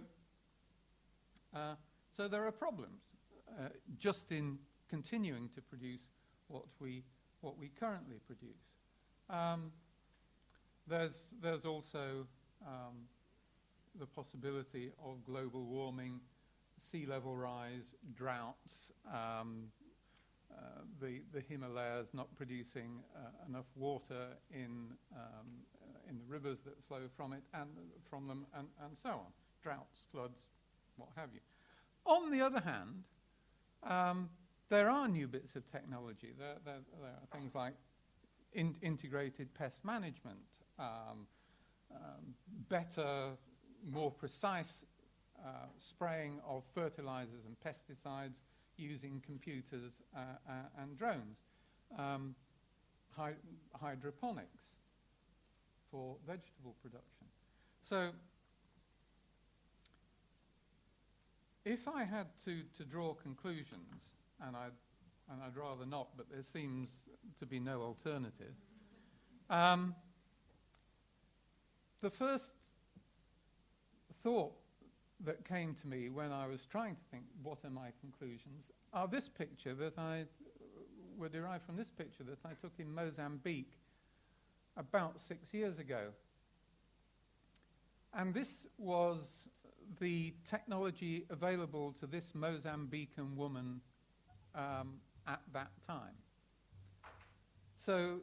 Speaker 3: uh, so there are problems uh, just in continuing to produce what we what we currently produce. Um, there's there's also um, the possibility of global warming, sea level rise, droughts, um, uh, the, the Himalayas not producing uh, enough water in, um, uh, in the rivers that flow from it and from them, and, and so on. Droughts, floods, what have you. On the other hand, um, there are new bits of technology. There, there, there are things like in integrated pest management, um, um, better more precise uh, spraying of fertilizers and pesticides using computers uh, uh, and drones. Um, hy- hydroponics for vegetable production. So if I had to, to draw conclusions, and I'd, and I'd rather not, but there seems to be no alternative, um, the first thought that came to me when I was trying to think what are my conclusions are this picture that I were derived from this picture that I took in Mozambique about six years ago. And this was the technology available to this Mozambican woman um, at that time. So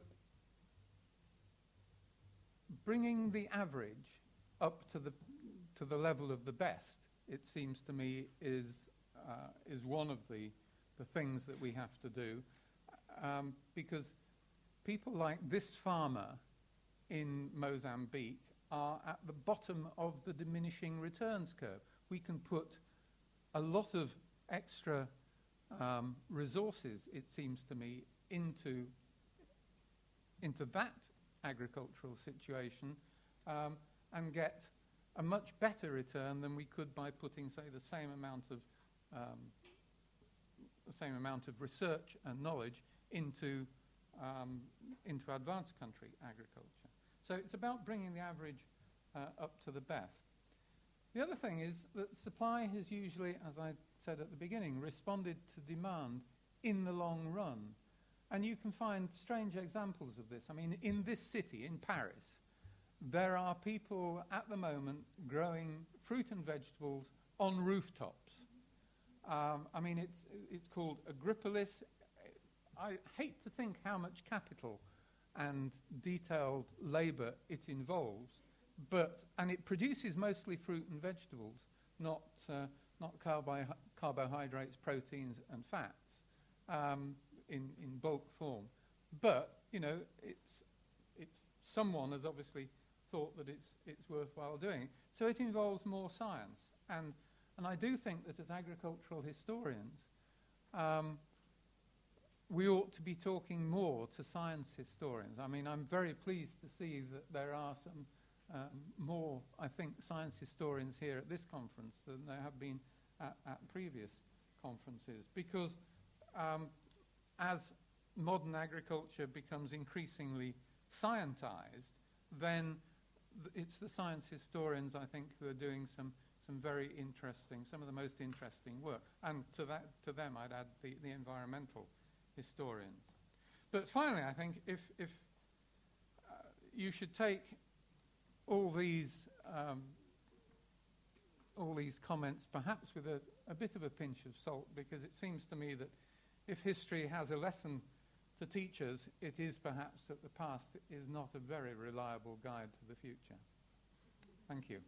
Speaker 3: bringing the average up to the to the level of the best, it seems to me, is uh, is one of the the things that we have to do, um, because people like this farmer in Mozambique are at the bottom of the diminishing returns curve. We can put a lot of extra um, resources, it seems to me, into, into that agricultural situation um, and get a much better return than we could by putting, say, the same amount of um, the same amount of research and knowledge into um, into advanced country agriculture. So it's about bringing the average uh, up to the best. The other thing is that supply has usually, as I said at the beginning, responded to demand in the long run. And you can find strange examples of this. I mean, in this city, in Paris, there are people at the moment growing fruit and vegetables on rooftops. Um, I mean, it's, it's called Agripolis. I hate to think how much capital and detailed labour it involves, but and it produces mostly fruit and vegetables, not uh, not carbo- carbohydrates, proteins, and fats um, in in bulk form. But you know, it's it's someone has obviously thought that it's it's worthwhile doing. So it involves more science, and and I do think that as agricultural historians, um, we ought to be talking more to science historians. I mean, I'm very pleased to see that there are some um, more, I think, science historians here at this conference than there have been at, at previous conferences, because um, as modern agriculture becomes increasingly scientized, then th- it's the science historians, I think, who are doing some some very interesting, some of the most interesting work. And to that, to them, I'd add the, the environmental historians. But finally, I think if, if uh, you should take all these um, all these comments perhaps with a, a bit of a pinch of salt, because it seems to me that if history has a lesson to teach us, it is perhaps that the past is not a very reliable guide to the future. Thank you.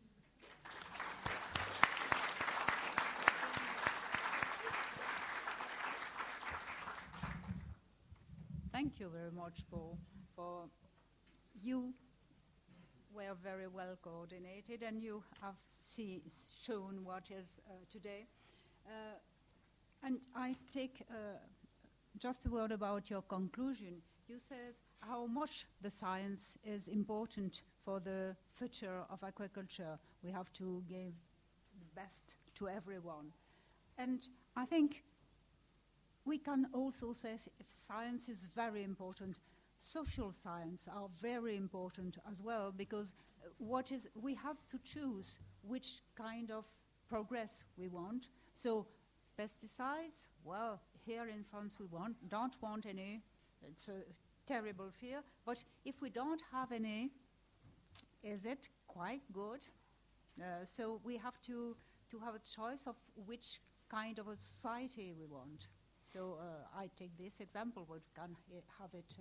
Speaker 1: Thank you very much, Paul, for you were very well coordinated and you have see, shown what is uh, today. Uh, and I take uh, just a word about your conclusion. You said how much the science is important for the future of agriculture. We have to give the best to everyone. And I think we can also say if science is very important, social science are very important as well, because what is we have to choose which kind of progress we want. So pesticides, well, here in France we want, don't want any. It's a terrible fear. But if we don't have any, is it quite good? Uh, so we have to, to have a choice of which kind of a society we want. So uh, I take this example, but we can uh, have it. Uh,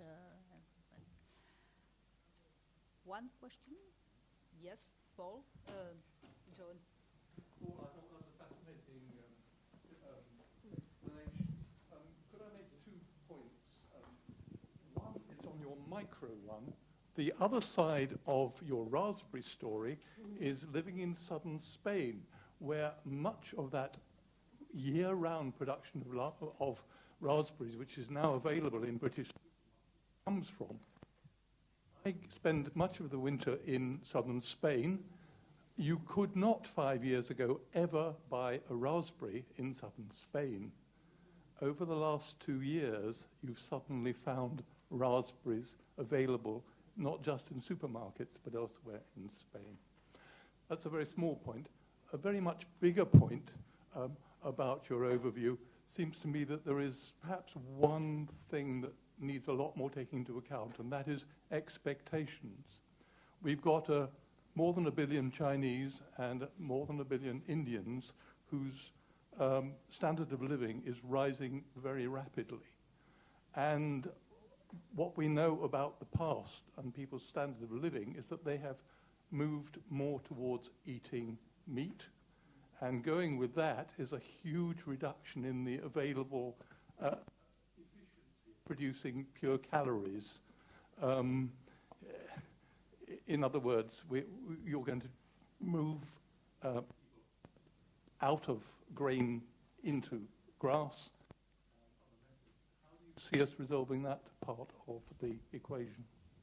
Speaker 1: one question? Yes, Paul? Uh, John?
Speaker 4: Well, I thought that was a fascinating um, um, explanation. Um, could I make two points? Um, one is on your micro one. The other side of your raspberry story is living in southern Spain, where much of that year-round production of, la- of raspberries, which is now available in British, comes from. I spend much of the winter in southern Spain. You could not, five years ago, ever buy a raspberry in southern Spain. Over the last two years, you've suddenly found raspberries available, not just in supermarkets, but elsewhere in Spain. That's a very small point. A very much bigger point um, about your overview seems to me that there is perhaps one thing that needs a lot more taking into account, and that is expectations. We've got a, more than a billion Chinese and more than a billion Indians whose um, standard of living is rising very rapidly. And what we know about the past and people's standard of living is that they have moved more towards eating meat, and going with that is a huge reduction in the available uh, efficiency of producing pure calories. Um, I- in other words, we, we, you're going to move uh, out of grain into grass. How do you see us resolving that part of the equation?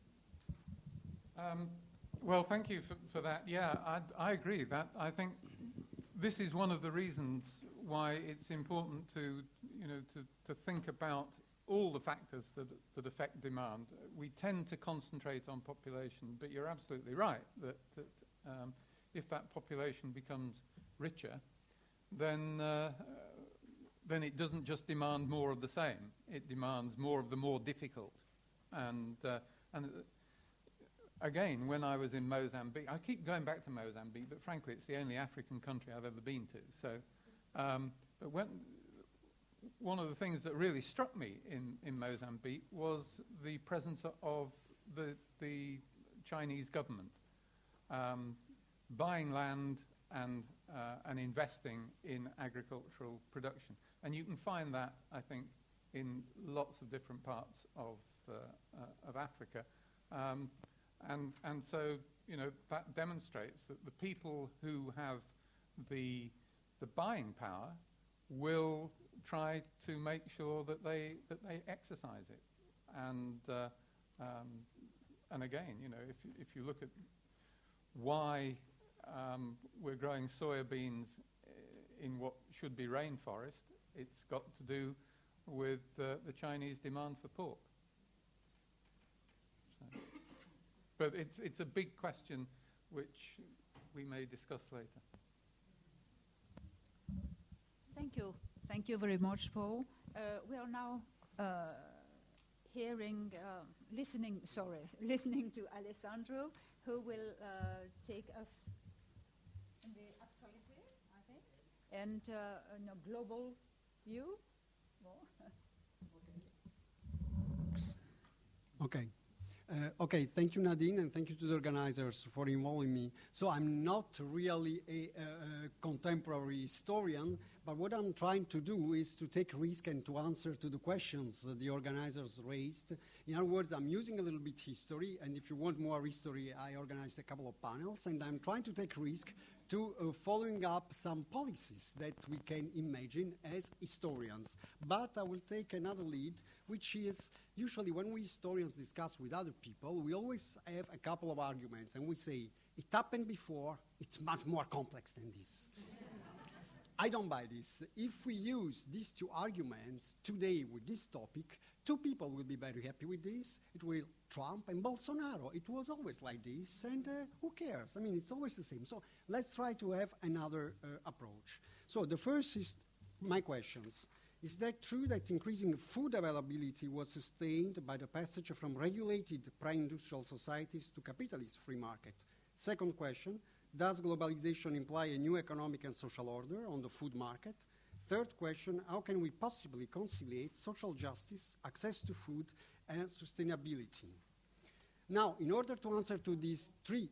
Speaker 3: Um, well, thank you for, for that. Yeah, I, I agree. That I think this is one of the reasons why it's important to, you know, to, to think about all the factors that that affect demand. We tend to concentrate on population, but you're absolutely right that, that um, if that population becomes richer, then uh, then it doesn't just demand more of the same. It demands more of the more difficult. And uh, and uh, again, when I was in Mozambique, I keep going back to Mozambique, but frankly, it's the only African country I've ever been to. So, um, but when one of the things that really struck me in, in Mozambique was the presence of the, the Chinese government um, buying land and, uh, and investing in agricultural production. And you can find that, I think, in lots of different parts of, uh, uh, of Africa. Um, and, and so, you know, that demonstrates that the people who have the, the buying power will try to make sure that they that they exercise it, and uh, um, and again, you know, if you, if you look at why um, we're growing soya beans in what should be rainforest, it's got to do with uh, the Chinese demand for pork. So, but it's it's a big question which we may discuss later.
Speaker 1: Thank you. Thank you very much, Paul. Uh, we are now uh, hearing, uh, listening, sorry, listening to Alessandro, who will uh, take us in the actuality, I think, and uh, in a global view.
Speaker 5: Okay. Uh, okay, thank you, Nadine, and thank you to the organizers for involving me. So I'm not really a, a, a contemporary historian, but what I'm trying to do is to take risk and to answer to the questions uh, the organizers raised. In other words, I'm using a little bit history, and if you want more history, I organized a couple of panels, and I'm trying to take risk to uh, following up some policies that we can imagine as historians. But I will take another lead, which is usually when we historians discuss with other people, we always have a couple of arguments, and we say, it happened before, it's much more complex than this. I don't buy this. If we use these two arguments today with this topic, two people will be very happy with this. It will Trump and Bolsonaro. It was always like this, and uh, who cares? I mean, it's always the same. So let's try to have another uh, approach. So the first is my questions. Is that true that increasing food availability was sustained by the passage from regulated pre-industrial societies to capitalist free market? Second question, does globalization imply a new economic and social order on the food market? Third question, how can we possibly conciliate social justice, access to food, and sustainability? Now, in order to answer to these three,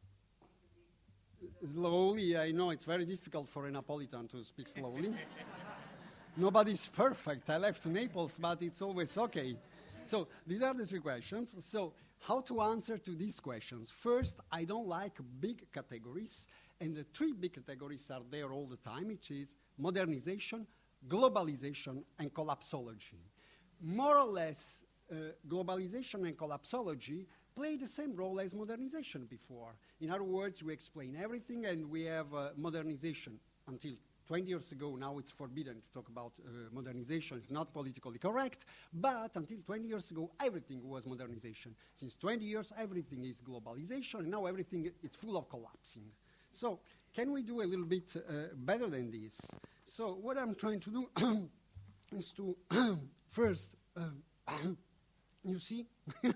Speaker 5: slowly, I know it's very difficult for a Napolitan to speak slowly. Nobody's perfect. I left Naples, but it's always okay. So these are the three questions. So how to answer to these questions? First, I don't like big categories, and the three big categories are there all the time, which is modernization, globalization, and collapsology. More or less, uh, globalization and collapsology play the same role as modernization before. In other words, we explain everything, and we have uh, modernization until twenty years ago. Now it's forbidden to talk about uh, modernization. It's not politically correct. But until twenty years ago, everything was modernization. Since twenty years, everything is globalization, and now everything is full of collapsing. So can we do a little bit uh, better than this? So what I'm trying to do is to first, uh, you see,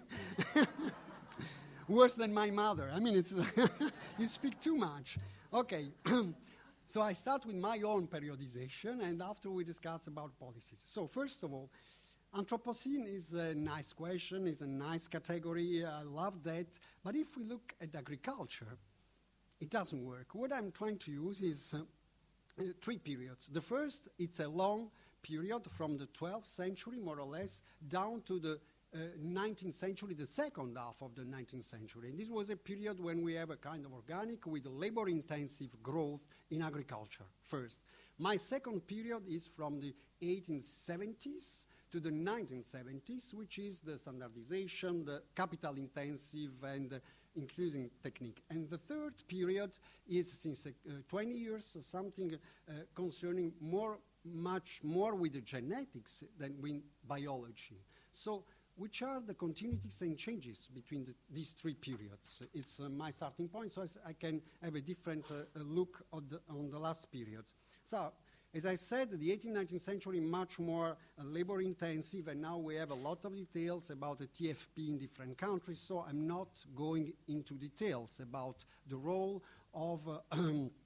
Speaker 5: worse than my mother. I mean, it's you speak too much. Okay. So I start with my own periodization, and after we discuss about policies. So first of all, Anthropocene is a nice question, is a nice category. I love that. But if we look at agriculture, it doesn't work. What I'm trying to use is uh, uh, three periods. The first, it's a long period from the twelfth century, more or less, down to the uh, nineteenth century, the second half of the nineteenth century. And this was a period when we have a kind of organic with labor-intensive growth in agriculture, first. My second period is from the eighteen seventies to the nineteen seventies, which is the standardization, the capital-intensive and uh, increasing technique. And the third period is, since uh, twenty years, uh, something uh, concerning more, much more with the genetics than with biology. So, which are the continuities and changes between the, these three periods? It's uh, my starting point, so I can have a different uh, look on the, on the last period. So, as I said, the eighteenth, nineteenth century much more uh, labor-intensive, and now we have a lot of details about the T F P in different countries, so I'm not going into details about the role of, uh,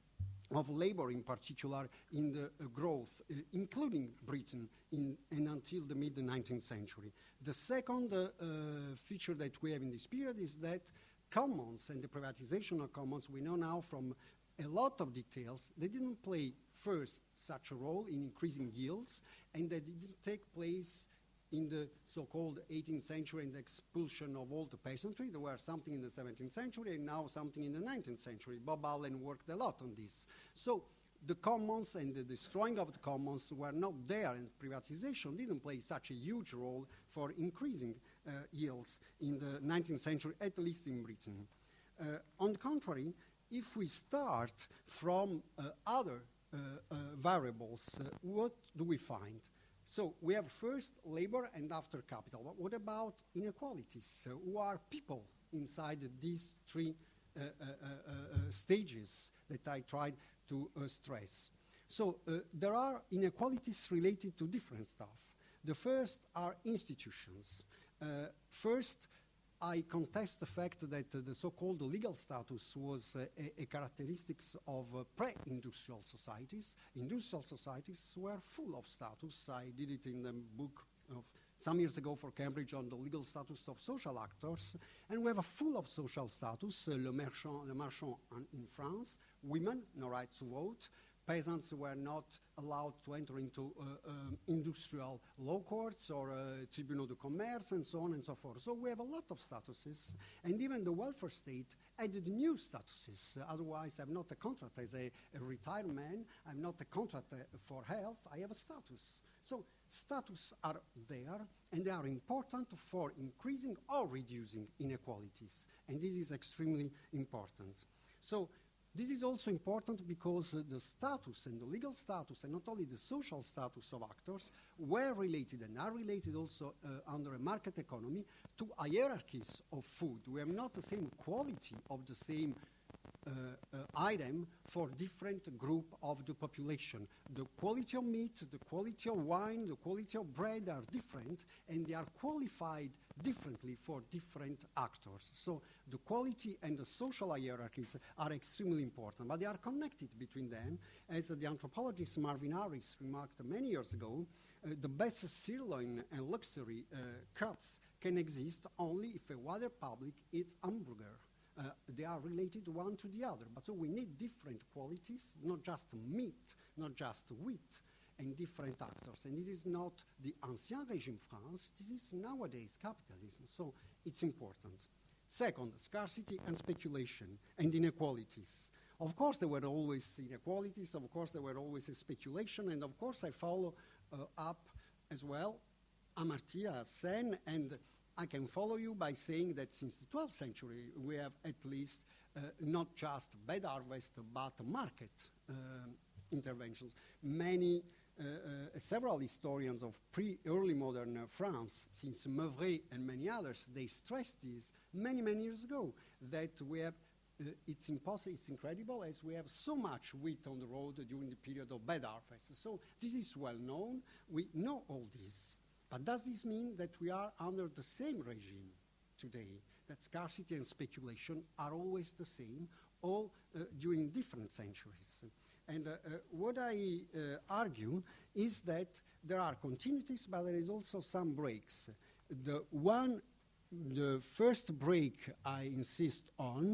Speaker 5: of labor in particular in the uh, growth, uh, including Britain, in, and until the mid-nineteenth century. The second uh, uh, feature that we have in this period is that commons and the privatization of commons, we know now from a lot of details, they didn't play first such a role in increasing yields, and they didn't take place in the so-called eighteenth century and the expulsion of all the peasantry. There were something in the seventeenth century and now something in the nineteenth century. Bob Allen worked a lot on this. So the commons and the destroying of the commons were not there, and privatization didn't play such a huge role for increasing uh, yields in the nineteenth century, at least in Britain. Uh, on the contrary, if we start from uh, other uh, uh, variables, uh, what do we find? So we have first labor and after capital. But what about inequalities? Uh, who are people inside these three uh, uh, uh, uh, stages that I tried to uh, stress? So uh, there are inequalities related to different stuff. The first are institutions. Uh, first, I contest the fact that uh, the so-called legal status was uh, a, a characteristics of uh, pre-industrial societies. Industrial societies were full of status. I did it in a book of some years ago for Cambridge on the legal status of social actors. And we have a full of social status, uh, le marchand, le marchand in France, women, no right to vote. Peasants were not allowed to enter into uh, um, industrial law courts or uh, tribunaux de commerce and so on and so forth. So we have a lot of statuses, and even the welfare state added new statuses. Uh, otherwise, I'm not a contract as a, a retired man. I'm not a contract uh, for health. I have a status. So status are there, and they are important for increasing or reducing inequalities. And this is extremely important. So this is also important because uh, the status and the legal status, and not only the social status of actors, were related and are related also uh, under a market economy to hierarchies of food. We have not the same quality of the same uh, uh, item for different group of the population. The quality of meat, the quality of wine, the quality of bread are different, and they are qualified differently for different actors. So the quality and the social hierarchies are extremely important, but they are connected between them. As uh, the anthropologist Marvin Harris remarked many years ago, uh, the best sirloin and luxury uh, cuts can exist only if a wider public eats hamburger. Uh, they are related one to the other, but so we need different qualities, not just meat, not just wheat, and different actors. And this is not the Ancien Régime France, this is nowadays capitalism, so it's important. Second, scarcity and speculation and inequalities. Of course there were always inequalities, of course there were always a speculation, and of course I follow uh, up as well Amartya Sen, and I can follow you by saying that since the twelfth century we have at least uh, not just bad harvest but market uh, interventions. Many, uh, uh, several historians of pre-early modern uh, France, since Meuvray and many others, they stressed this many, many years ago, that we have, uh, it's impossible, it's incredible as we have so much wheat on the road during the period of bad harvest. So this is well known, we know all this. But does this mean that we are under the same regime today, that scarcity and speculation are always the same, all uh, during different centuries? And uh, uh, what I uh, argue is that there are continuities, but there is also some breaks. The one, the first break I insist on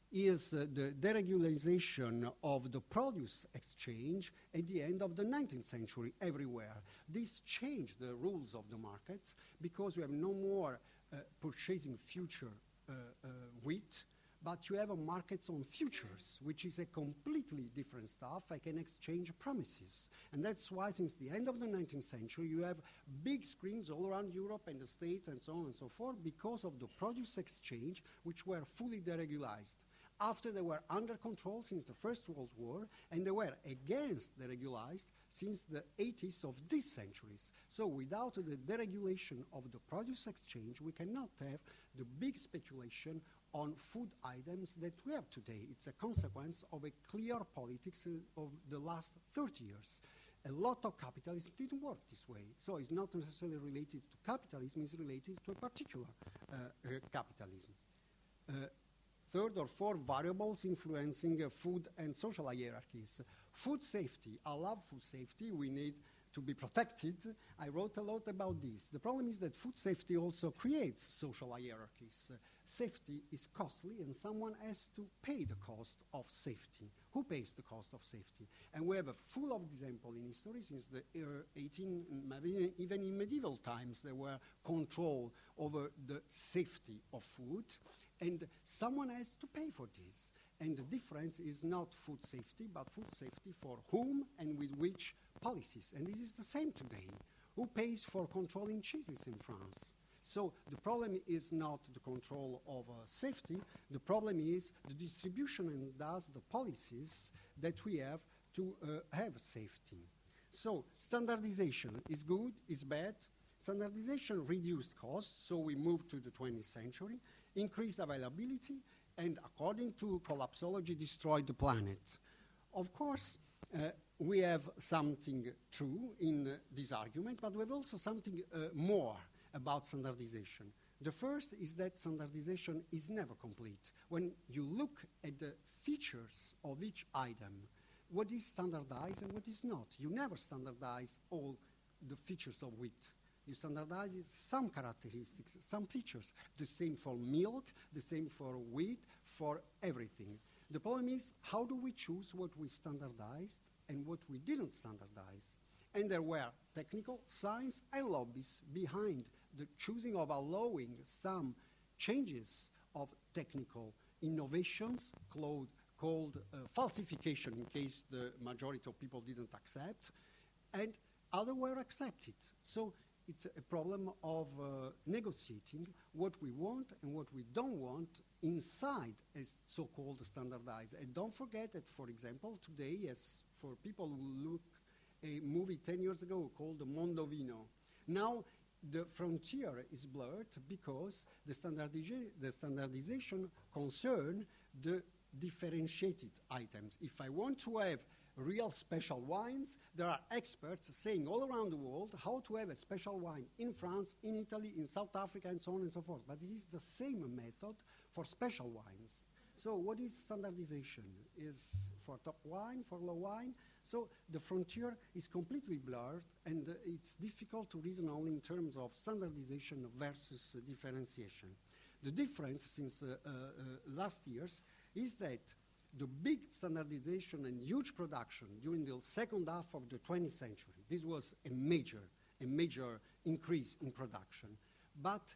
Speaker 5: is uh, the deregulation of the produce exchange at the end of the nineteenth century everywhere. This changed the rules of the markets because we have no more uh, purchasing future uh, uh, wheat, but you have a markets on futures, which is a completely different stuff. I can exchange promises. And that's why since the end of the nineteenth century, you have big screens all around Europe and the States and so on and so forth because of the produce exchange, which were fully deregularized. After they were under control since the First World War, and they were against deregularized since the eighties of this centuries. So without the deregulation of the produce exchange, we cannot have the big speculation on food items that we have today. It's a consequence of a clear politics uh, of the last thirty years. A lot of capitalism didn't work this way. So it's not necessarily related to capitalism, it's related to a particular uh, uh, capitalism. Uh, Third or four variables influencing uh, food and social hierarchies. Food safety. I love food safety. We need to be protected. I wrote a lot about this. The problem is that food safety also creates social hierarchies. Uh, safety is costly, and someone has to pay the cost of safety. Who pays the cost of safety? And we have a full of example in history since the uh, eighteen, maybe even in medieval times, there were control over the safety of food. And someone has to pay for this. And the difference is not food safety, but food safety for whom and with which policies. And this is the same today. Who pays for controlling cheeses in France? So the problem is not the control of uh, safety. The problem is the distribution and thus the policies that we have to uh, have safety. So standardization is good, is bad. Standardization reduced costs, so we moved to the twentieth century. Increased availability, and according to collapsology, destroyed the planet. Of course, uh, we have something true in uh, this argument, but we have also something uh, more about standardization. The first is that standardization is never complete. When you look at the features of each item, what is standardized and what is not, you never standardize all the features of wheat. You standardize some characteristics, some features. The same for milk, the same for wheat, for everything. The problem is, how do we choose what we standardized and what we didn't standardize? And there were technical, science, and lobbies behind the choosing of allowing some changes of technical innovations called, called uh, falsification, in case the majority of people didn't accept, and others were accepted. So it's a problem of uh, negotiating what we want and what we don't want inside a so-called standardized. And don't forget that, for example, today, yes, for people who look a movie ten years ago called Mondovino, now the frontier is blurred because the, standardiza the standardization concern the differentiated items. If I want to have real special wines, there are experts saying all around the world how to have a special wine in France, in Italy, in South Africa, and so on and so forth. But this is the same method for special wines. So what is standardization? Is for top wine, for low wine? So the frontier is completely blurred, and uh, it's difficult to reason only in terms of standardization versus uh, differentiation. The difference since uh, uh, uh, last years is that the big standardization and huge production during the second half of the twentieth century, this was a major, a major increase in production. But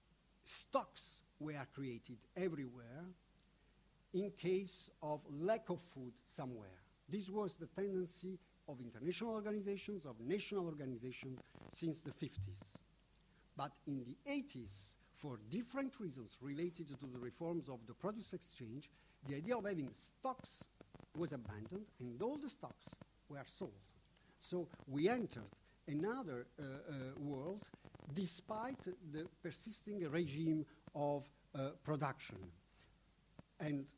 Speaker 5: stocks were created everywhere in case of lack of food somewhere. This was the tendency of international organizations, of national organizations since the fifties. But in the eighties, for different reasons related to the reforms of the produce exchange, the idea of having stocks was abandoned, and all the stocks were sold. So we entered another uh, uh, world despite the persisting regime of uh, production. And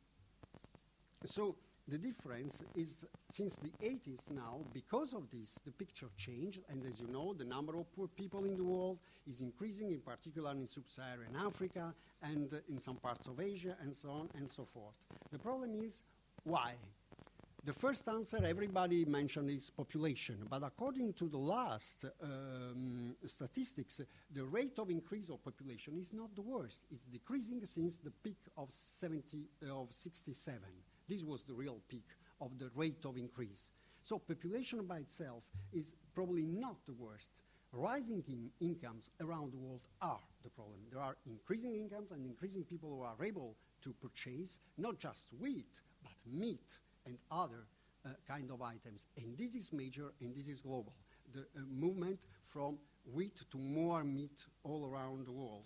Speaker 5: so the difference is, since the eighties now, because of this, the picture changed, and as you know, the number of poor people in the world is increasing, in particular in sub-Saharan Africa and uh, in some parts of Asia, and so on and so forth. The problem is, why? The first answer everybody mentioned is population, but according to the last um, statistics, the rate of increase of population is not the worst. It's decreasing since the peak of seventy uh, of sixty-seven. This was the real peak of the rate of increase. So population by itself is probably not the worst. Rising in incomes around the world are the problem. There are increasing incomes and increasing people who are able to purchase not just wheat, but meat and other uh, kind of items. And this is major and this is global. The uh, movement from wheat to more meat all around the world.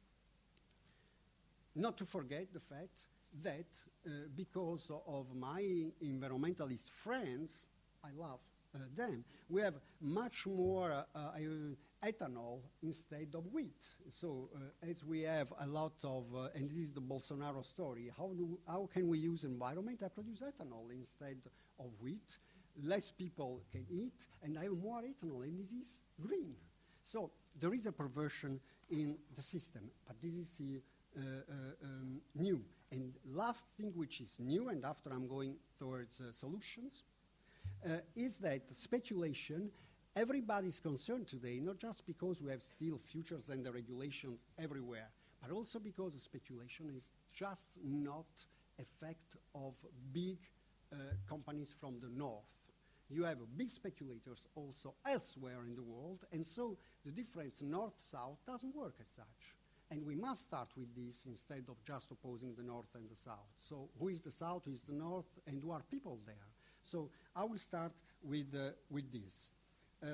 Speaker 5: Not to forget the fact that uh, because of my environmentalist friends, I love uh, them, we have much more uh, uh, ethanol instead of wheat. So uh, as we have a lot of, uh, and this is the Bolsonaro story, how, do, how can we use environment and produce ethanol instead of wheat? Less people can eat, and I have more ethanol, and this is green. So there is a perversion in the system, but this is uh, uh, um, new. And last thing which is new, and after I'm going towards uh, solutions, uh, is that speculation, everybody's concerned today, not just because we have still futures and the regulations everywhere, but also because the speculation is just not effect of big uh, companies from the north. You have big speculators also elsewhere in the world, and so the difference north-south doesn't work as such. And we must start with this instead of just opposing the north and the south. So who is the south, who is the north, and who are people there? So I will start with, uh, with this. Uh,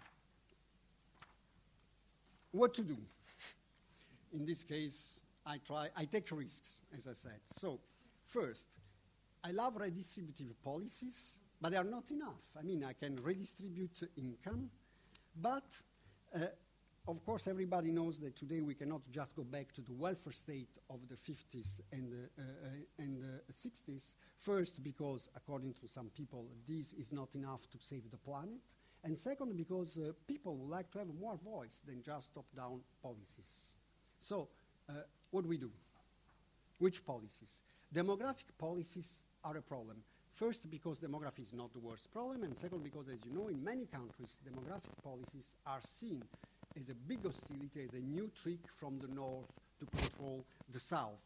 Speaker 5: what to do? In this case, I try, I take risks, as I said. So first, I love redistributive policies, but they are not enough. I mean, I can redistribute income, but uh, of course, everybody knows that today we cannot just go back to the welfare state of the fifties and the, uh, uh, and the sixties. First, because according to some people, this is not enough to save the planet. And second, because uh, people would like to have more voice than just top-down policies. So, uh, what do we do? Which policies? Demographic policies are a problem. First, because demography is not the worst problem, and second, because, as you know, in many countries, demographic policies are seen as a big hostility, as a new trick from the north to control the south.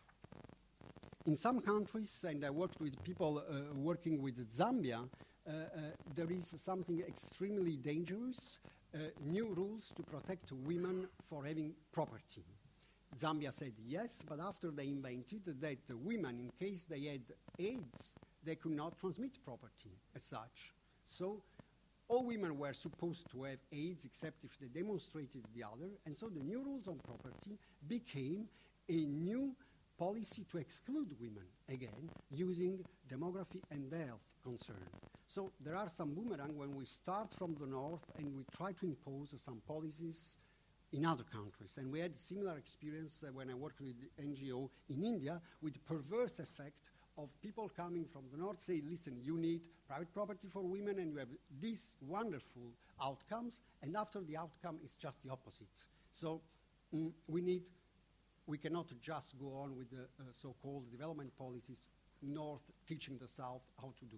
Speaker 5: In some countries, and I worked with people uh, working with Zambia, uh, uh, there is something extremely dangerous, uh, new rules to protect women for having property. Zambia said yes, but after they invented that the women, in case they had AIDS, they could not transmit property as such. So all women were supposed to have AIDS except if they demonstrated the other, and so the new rules on property became a new policy to exclude women, again, using demography and health concern. So there are some boomerang when we start from the north and we try to impose uh, some policies in other countries. And we had similar experience uh, when I worked with the N G O in India with perverse effect of people coming from the north say, listen, you need private property for women and you have these wonderful outcomes, and after the outcome is just the opposite. So mm, we need, we cannot just go on with the uh, so-called development policies, north teaching the south how to do.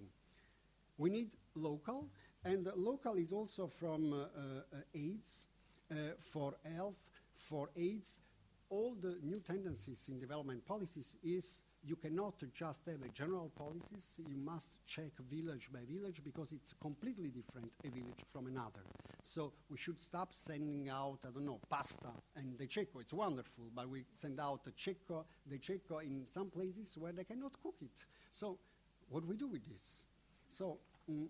Speaker 5: We need local, and uh, local is also from uh, uh, AIDS, uh, for health, for AIDS. All the new tendencies in development policies is you cannot just have a general policies, you must check village by village because it's completely different a village from another. So we should stop sending out, I don't know, pasta and the cecco, it's wonderful, but we send out the cecco, the cecco in some places where they cannot cook it. So what do we do with this? So mm,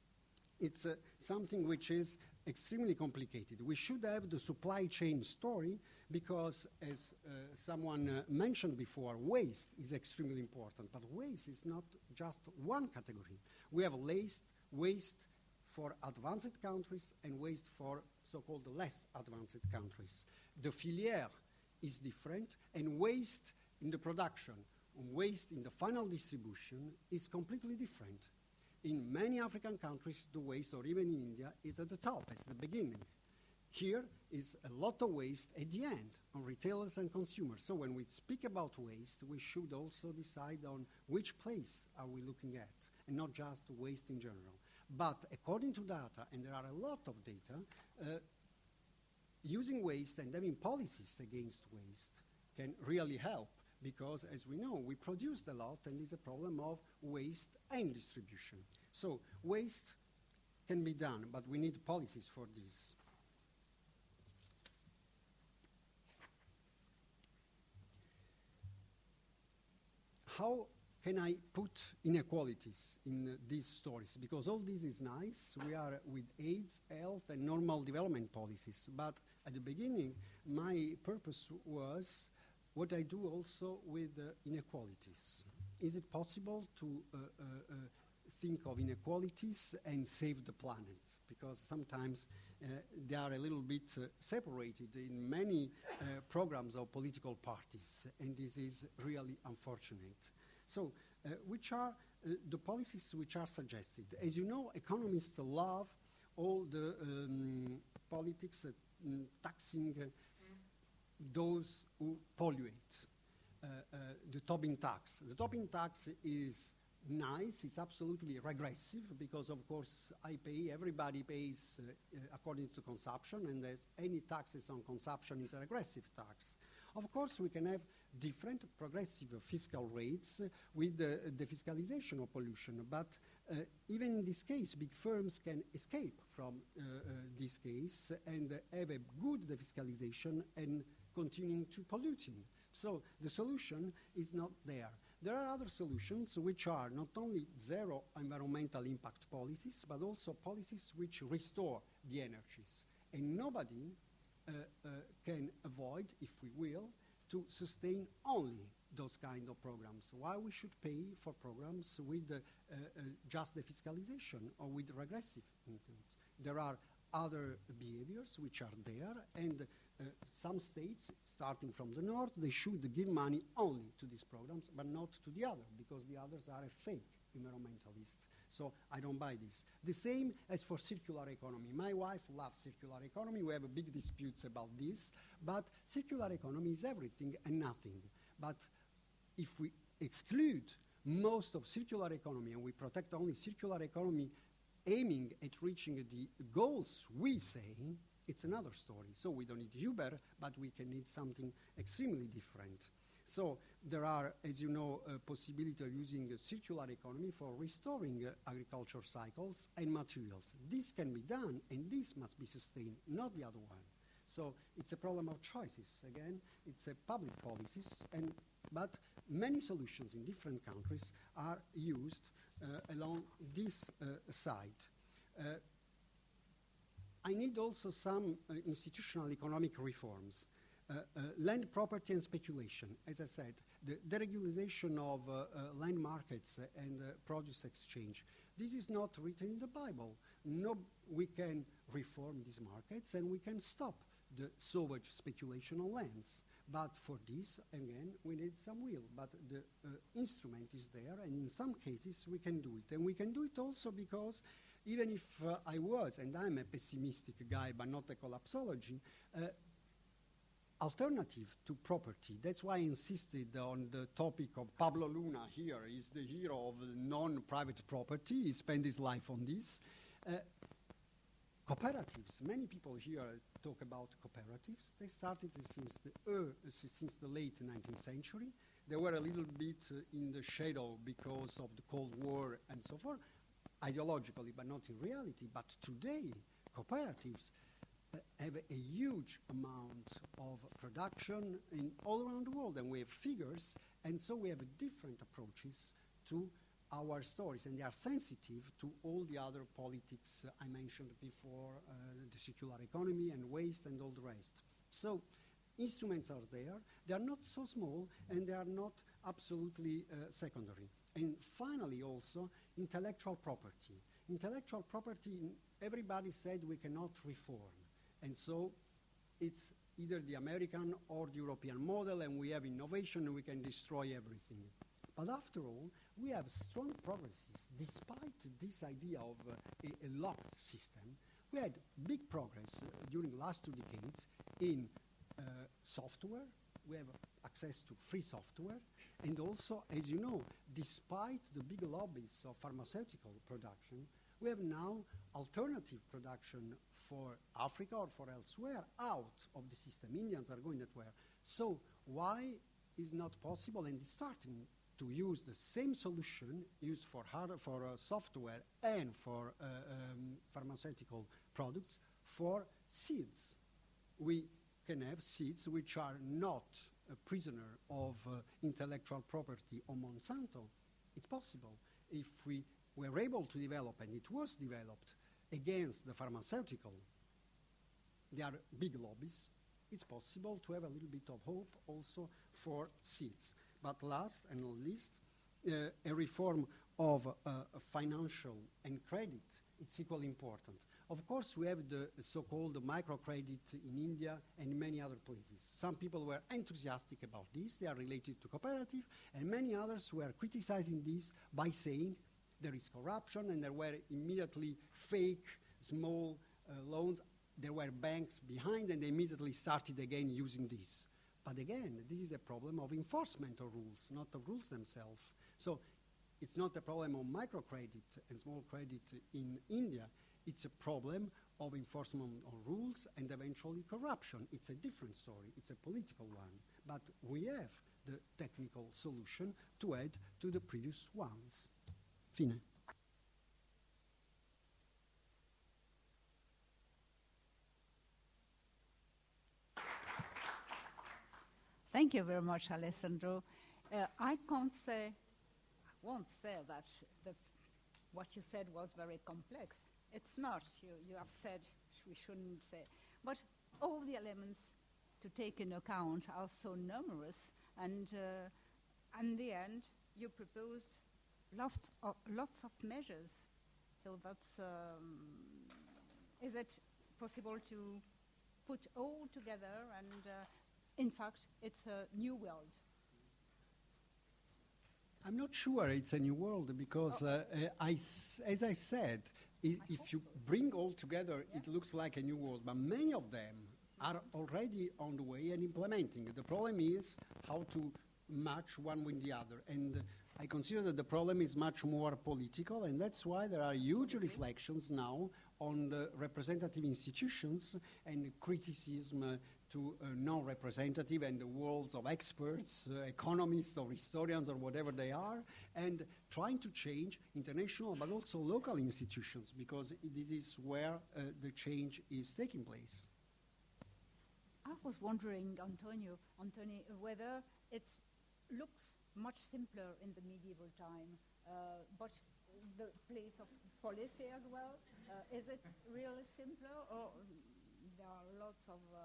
Speaker 5: it's uh, something which is extremely complicated. We should have the supply chain story because, as uh, someone uh, mentioned before, waste is extremely important. But waste is not just one category. We have waste, waste for advanced countries and waste for so-called less advanced countries. The filière is different, and waste in the production, waste in the final distribution is completely different. In many African countries, the waste, or even in India, is at the top, at the beginning. Here is a lot of waste at the end on retailers and consumers. So when we speak about waste, we should also decide on which place are we looking at. and not just waste in general. But according to data, and there are a lot of data, uh, using waste and having policies against waste can really help, because as we know, we produced a lot and it's a problem of waste and distribution. So waste can be done, but we need policies for this. How can I put inequalities in uh, these stories? Because all this is nice. We are with AIDS, health, and normal development policies. But at the beginning, my purpose was what I do also with uh, inequalities. Is it possible to uh, uh, uh, think of inequalities and save the planet? Because sometimes uh, they are a little bit uh, separated in many uh, programs of political parties, and this is really unfortunate. So, uh, which are uh, the policies which are suggested? As you know, economists love all the um, politics uh, mm, taxing uh, those who pollute. Uh, uh, the Tobin tax. The Tobin tax is nice, it's absolutely regressive, because of course I pay, everybody pays uh, uh, according to consumption, and as any taxes on consumption is a regressive tax. Of course, we can have different progressive fiscal rates uh, with uh, the fiscalization of pollution, but uh, even in this case, big firms can escape from uh, uh, this case and uh, have a good defiscalization and continuing to polluting. So the solution is not there. There are other solutions which are not only zero environmental impact policies, but also policies which restore the energies. And nobody uh, uh, can avoid, if we will, to sustain only those kind of programs. Why we should pay for programs with uh, uh, uh, just the fiscalization or with regressive incomes? There are other behaviors which are there, and uh, some states, starting from the north, they should give money only to these programs, but not to the other, because the others are a fake environmentalist. So I don't buy this. The same as for circular economy. My wife loves circular economy. We have a big disputes about this, but circular economy is everything and nothing. But if we exclude most of circular economy and we protect only circular economy aiming at reaching the goals we say, it's another story. So we don't need Uber, but we can need something extremely different. So there are, as you know, a possibility of using a circular economy for restoring uh, agriculture cycles and materials. This can be done, and this must be sustained, not the other one. So it's a problem of choices. Again, it's a public policies, and but many solutions in different countries are used uh, along this uh, side. Uh, I need also some uh, institutional economic reforms. Uh, uh, land property and speculation, as I said, the deregulation of uh, uh, land markets and uh, produce exchange. This is not written in the Bible. No, we can reform these markets and we can stop the sauvage speculation on lands. But for this, again, we need some will. But the uh, instrument is there, and in some cases we can do it. And we can do it also because even if uh, I was, and I'm a pessimistic guy, but not a collapsology, uh, alternative to property. That's why I insisted on the topic of Pablo Luna here. He's the hero of non-private property. He spent his life on this. Uh, cooperatives. Many people here talk about cooperatives. They started since the, uh, since the late nineteenth century. They were a little bit uh, in the shadow because of the Cold War and so forth, ideologically, but not in reality. But today, cooperatives Uh, have a, a huge amount of production in all around the world, and we have figures, and so we have different approaches to our stories, and they are sensitive to all the other politics uh, I mentioned before, uh, the circular economy and waste and all the rest. So instruments are there. They are not so small, and they are not absolutely uh, secondary. And finally also, intellectual property. Intellectual property, everybody said we cannot reform. And so it's either the American or the European model, and we have innovation and we can destroy everything. But after all, we have strong progresses. Despite this idea of uh, a, a locked system, we had big progress uh, during the last two decades in uh, software. We have access to free software, And also, as you know, despite the big lobbies of pharmaceutical production, we have now alternative production for Africa or for elsewhere out of the system. Indians are going that way. So why is not possible and is starting to use the same solution used for hard for uh, software and for uh, um, pharmaceutical products for seeds? We can have seeds which are not a prisoner of uh, intellectual property on Monsanto. It's possible. If we were able to develop, and it was developed, against the pharmaceutical, there are big lobbies, it's possible to have a little bit of hope also for seeds. But last and not least, uh, a reform of uh, financial and credit, it's equally important. Of course, we have the so-called microcredit in India and in many other places. Some people were enthusiastic about this. They are related to cooperative, and many others were criticizing this by saying there is corruption, and there were immediately fake small uh, loans. There were banks behind, and they immediately started again using this. But again, this is a problem of enforcement of rules, not of rules themselves. So it's not a problem of microcredit and small credit in India. It's a problem of enforcement of rules and eventually corruption. It's a different story. It's a political one. But we have the technical solution to add to the previous ones. Fine.
Speaker 1: Thank you very much, Alessandro. Uh, I can't say, I won't say that the, what you said was very complex. It's not. You, you have said we shouldn't say. But all the elements to take into account are so numerous, and uh, in the end, you proposed lots of, lots of measures. So that's, um, is it possible to put all together and uh, in fact, it's a new world?
Speaker 5: I'm not sure it's a new world because, oh. uh, uh, I s as I said, I if you so. bring all together, yeah. it looks like a new world, but many of them are already on the way and implementing. The problem is how to match one with the other. And I consider that the problem is much more political, and that's why there are huge okay. reflections now on the representative institutions and criticism uh, to uh, non-representative and the worlds of experts, uh, economists or historians or whatever they are, and trying to change international but also local institutions, because this is where uh, the change is taking place.
Speaker 1: I was wondering, Antonio, Antonio, whether it looks much simpler in the medieval time, uh, but the place of policy as well, uh, is it really simpler, or there are lots of uh,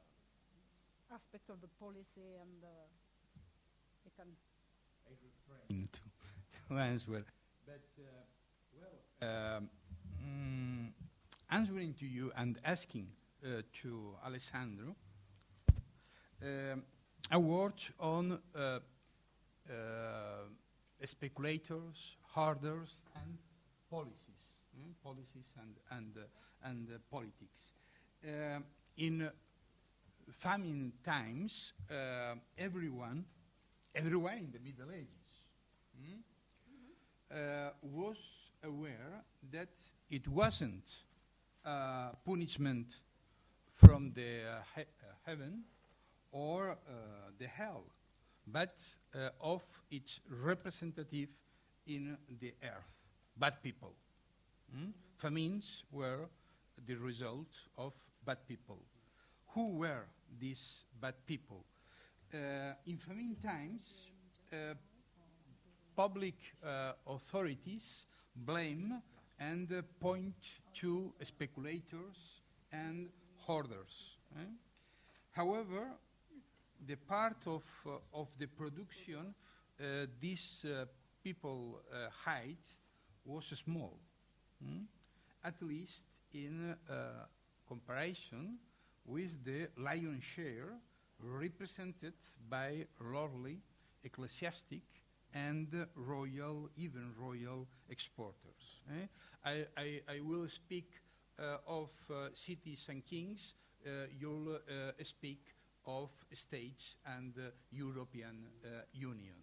Speaker 1: aspects of the policy and uh, we can...
Speaker 2: I refrain to, to answer, but uh, well, um, mm, answering to you and asking uh, to Alessandro um, a word on uh, uh, speculators, hoarders, and policies, mm? policies and and uh, and uh, politics. Uh, in uh, famine times, uh, everyone, everywhere in the Middle Ages, mm? mm-hmm. uh, was aware that it wasn't uh, punishment from the uh, he uh, heaven or uh, the hell, but uh, of its representative in the earth, bad people. Mm? Famines were the result of bad people. Who were these bad people? Uh, in famine times, uh, public uh, authorities blame and uh, point to speculators and hoarders. Eh? However, the part of, uh, of the production uh, these uh, people uh, hide was small, mm? at least in uh, comparison with the lion's share represented by lordly, ecclesiastic, and uh, royal, even royal exporters. Eh? I, I, I will speak uh, of uh, cities and kings. Uh, you'll uh, speak of states and uh, European uh, Union.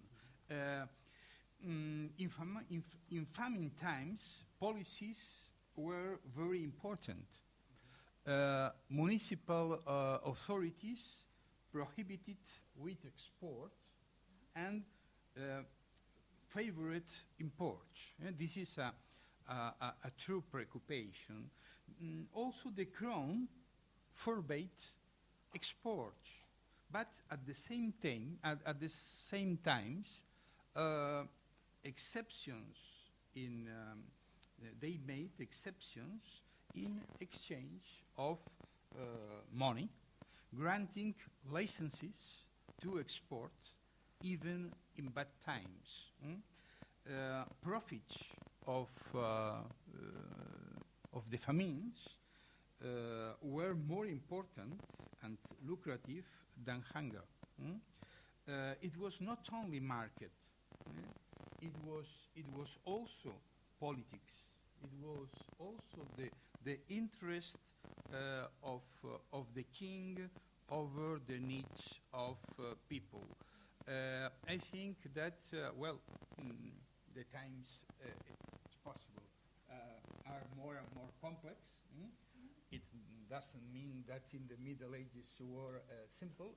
Speaker 2: Uh, mm, in, fam- in, f- in famine times, policies were very important. Uh, municipal uh, authorities prohibited wheat export and uh, favored imports. And this is a, a, a, a true preoccupation. Mm, also, the crown forbade exports, but at the same time, at, at the same times, uh, exceptions in um, they made exceptions in exchange of uh, money, granting licenses to export even in bad times. Mm? Uh, profits of uh, uh, of the famines uh, were more important and lucrative than hunger. Mm? Uh, it was not only market; eh? it was it was also politics. It was also the the interest uh, of uh, of the king over the needs of uh, people. Uh, I think that uh, well, mm, the times uh, it's possible uh, are more and more complex. Mm? It doesn't mean that in the Middle Ages were uh, simple.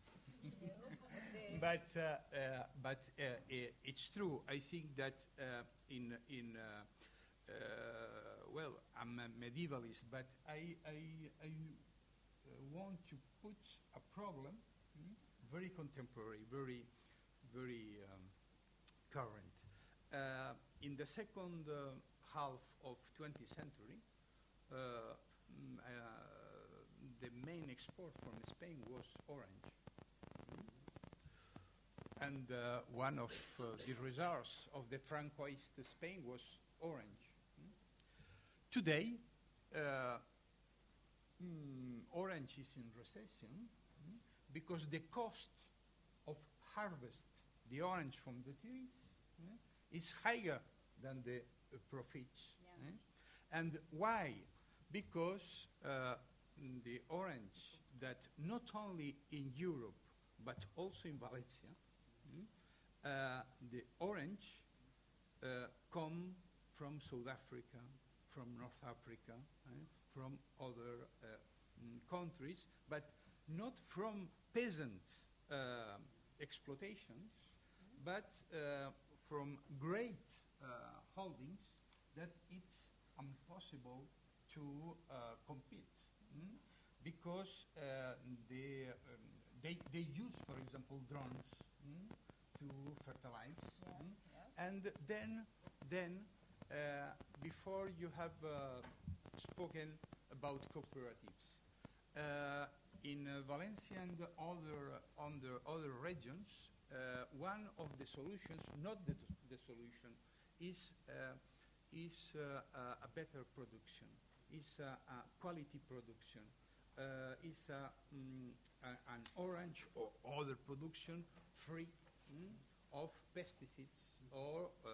Speaker 2: but uh, uh, but uh, I- it's true. I think that uh, in in uh, uh, well, I'm a medievalist, but I I, I uh, want to put a problem mm, very contemporary, very very um, current. Uh, in the second uh, half of twentieth century, uh, mm, uh, the main export from Spain was orange. And uh, one of uh, the reserves of the Francoist Spain was orange. Mm. Today, uh, mm, orange is in recession mm, because the cost of harvest the orange from the trees mm, is higher than the uh, profits.
Speaker 1: Yeah.
Speaker 2: Mm. And why? Because uh, the orange that not only in Europe but also in Valencia, mm, uh, the orange uh, come from South Africa, from North Africa, eh, from other uh, mm, countries, but not from peasant uh, exploitations, but uh, from great uh, holdings that it's impossible to uh, compete. Mm? Because uh, they, um, they, they use, for example, drones mm, to fertilize.
Speaker 1: Yes,
Speaker 2: mm?
Speaker 1: yes.
Speaker 2: And then, then uh, before you have uh, spoken about cooperatives, uh, in uh, Valencia and the other, on the other regions, uh, one of the solutions, not the, the solution, is, uh, is uh, uh, a better production, is uh, a quality production. Uh, is uh, mm, a, an orange or other production free mm, of pesticides or uh,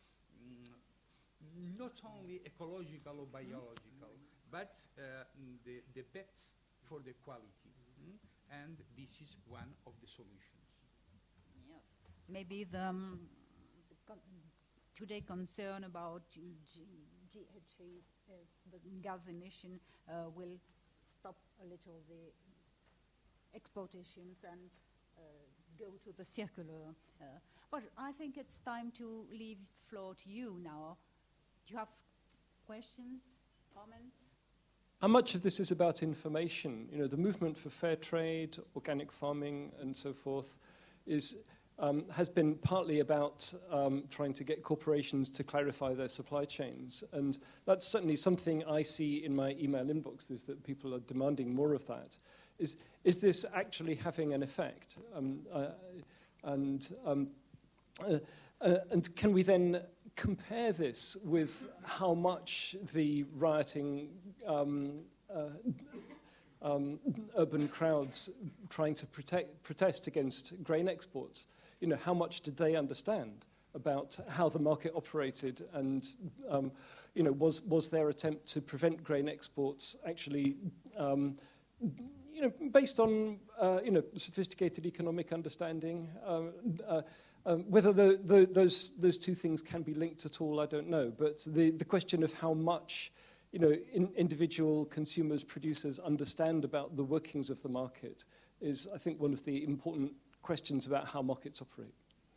Speaker 2: mm, not only ecological or biological, but uh, mm, the, the bet for the quality. Mm, and this is one of the solutions.
Speaker 1: Yes. Maybe the, um, the con- today concern about G- G- G H G, the gas emission, uh, will stop a little the exploitations and uh, go to the circular. Uh, but I think it's time to leave floor to you now. Do you have questions, comments?
Speaker 6: How much of this is about information? You know, the movement for fair trade, organic farming, and so forth, is um, has been partly about um, trying to get corporations to clarify their supply chains, and that's certainly something I see in my email inbox. Is that people are demanding more of that? Is is this actually having an effect? Um, uh, and um, uh, uh, and can we then compare this with how much the rioting um, uh, um, urban crowds trying to protect, protest against grain exports, you know, how much did they understand about how the market operated, and um, you know, was was their attempt to prevent grain exports actually, um, you know, based on uh, you know, sophisticated economic understanding? Uh, uh, Um, whether the, the, those, those two things can be linked at all, I don't know. But the, the question of how much you know, in, individual consumers, producers understand about the workings of the market is, I think, one of the important questions about how markets operate.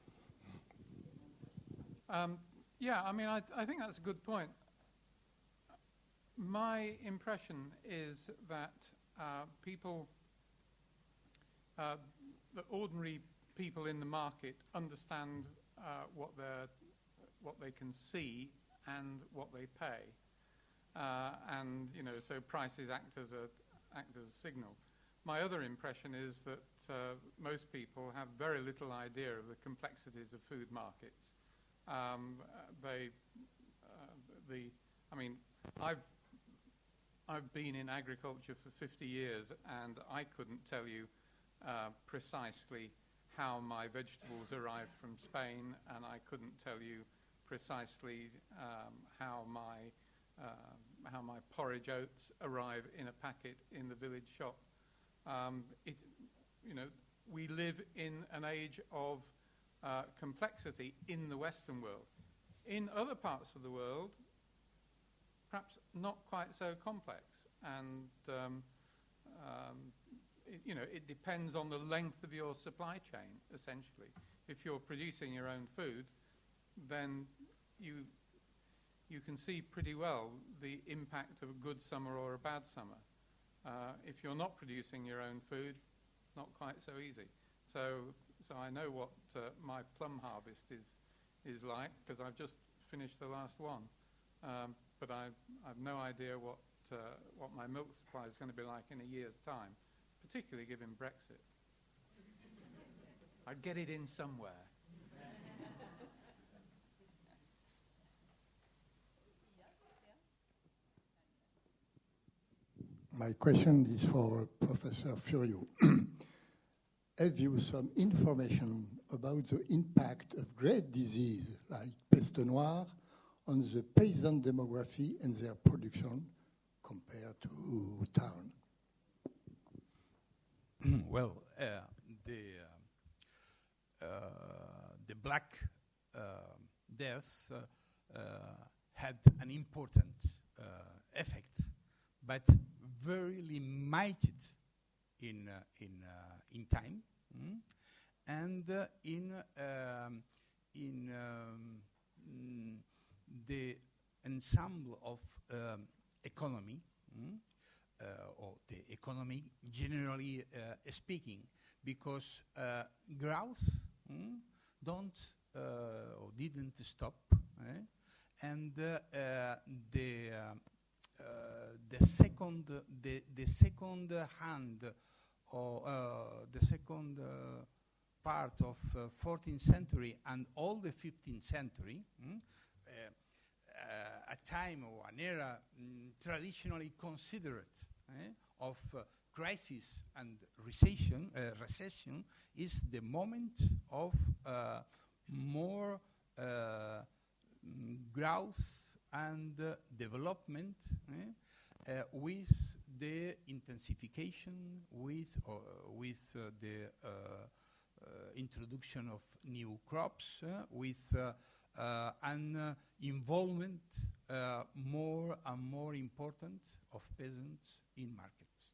Speaker 3: Um, yeah, I mean, I, I think that's a good point. My impression is that uh, people, uh, the ordinary people in the market understand uh, what they're, what they can see and what they pay, uh, and you know, so prices act as a act as a signal. My other impression is that uh, most people have very little idea of the complexities of food markets. Um, they, uh, the, I mean, I've I've been in agriculture for fifty years, and I couldn't tell you uh, precisely how my vegetables arrived from Spain, and I couldn't tell you precisely um, how my uh, how my porridge oats arrive in a packet in the village shop. Um, it, you know, we live in an age of uh, complexity in the Western world. In other parts of the world, perhaps not quite so complex, and um, um, it, you know, it depends on the length of your supply chain. Essentially, if you're producing your own food, then you you can see pretty well the impact of a good summer or a bad summer. Uh, if you're not producing your own food, not quite so easy. So, so I know what uh, my plum harvest is is like because I've just finished the last one. Um, but I, I have no idea what uh, what my milk supply is going to be like in a year's time, particularly given Brexit. I'd get it in somewhere.
Speaker 7: My question is for Professor Furiot. Have you some information about the impact of great disease like peste noire on the peasant demography and their production compared to town?
Speaker 2: Well, uh, the uh, uh, the Black uh, Death uh, uh, had an important uh, effect, but very limited in uh, in uh, in time, mm? and uh, in um, in um, mm, the ensemble of um, economy, mm? uh, or the economy generally uh, speaking, because uh, growth mm? don't uh, or didn't stop, eh? and uh, uh, the uh, uh, the second the the second hand or uh, the second uh, part of uh, fourteenth century and all the fifteenth century. Mm? Uh, uh, a time or an era mm, traditionally considered eh, of uh, crisis and recession, uh, recession is the moment of uh, more uh, mm, growth and uh, development eh, uh, with the intensification, with, uh, with uh, the uh, uh, introduction of new crops, uh, with uh, Uh, an uh, involvement uh, more and more important of peasants in markets.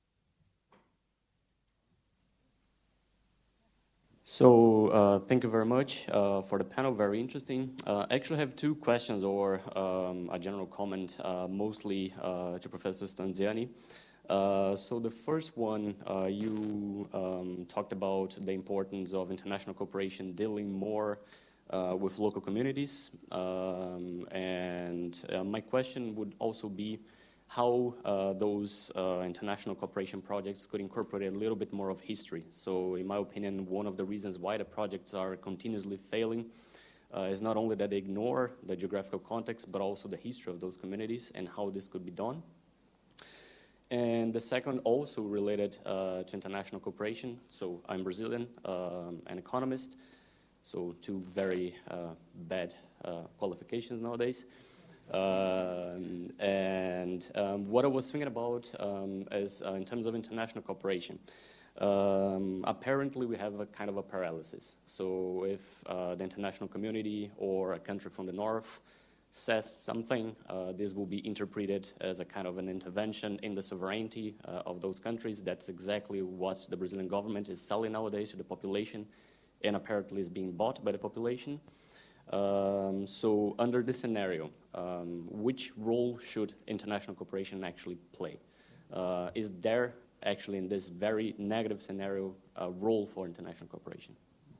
Speaker 8: So uh, thank you very much uh, for the panel, very interesting. Uh, I actually have two questions or um, a general comment, uh, mostly uh, to Professor Stanziani. Uh, so the first one, uh, you um, talked about the importance of international cooperation dealing more Uh, with local communities, um, and uh, my question would also be how uh, those uh, international cooperation projects could incorporate a little bit more of history. So in my opinion, one of the reasons why the projects are continuously failing uh, is not only that they ignore the geographical context, but also the history of those communities and how this could be done. And the second, also related uh, to international cooperation. So I'm Brazilian, um, an economist. So two very uh, bad uh, qualifications nowadays. Uh, and um, what I was thinking about um, is uh, in terms of international cooperation. Um, apparently, we have a kind of a paralysis. So if uh, the international community or a country from the north says something, uh, this will be interpreted as a kind of an intervention in the sovereignty uh, of those countries. That's exactly what the Brazilian government is selling nowadays to the population, and apparently is being bought by the population. Um, so under this scenario, um, which role should international cooperation actually play? Uh, is there actually in this very negative scenario a role for international cooperation?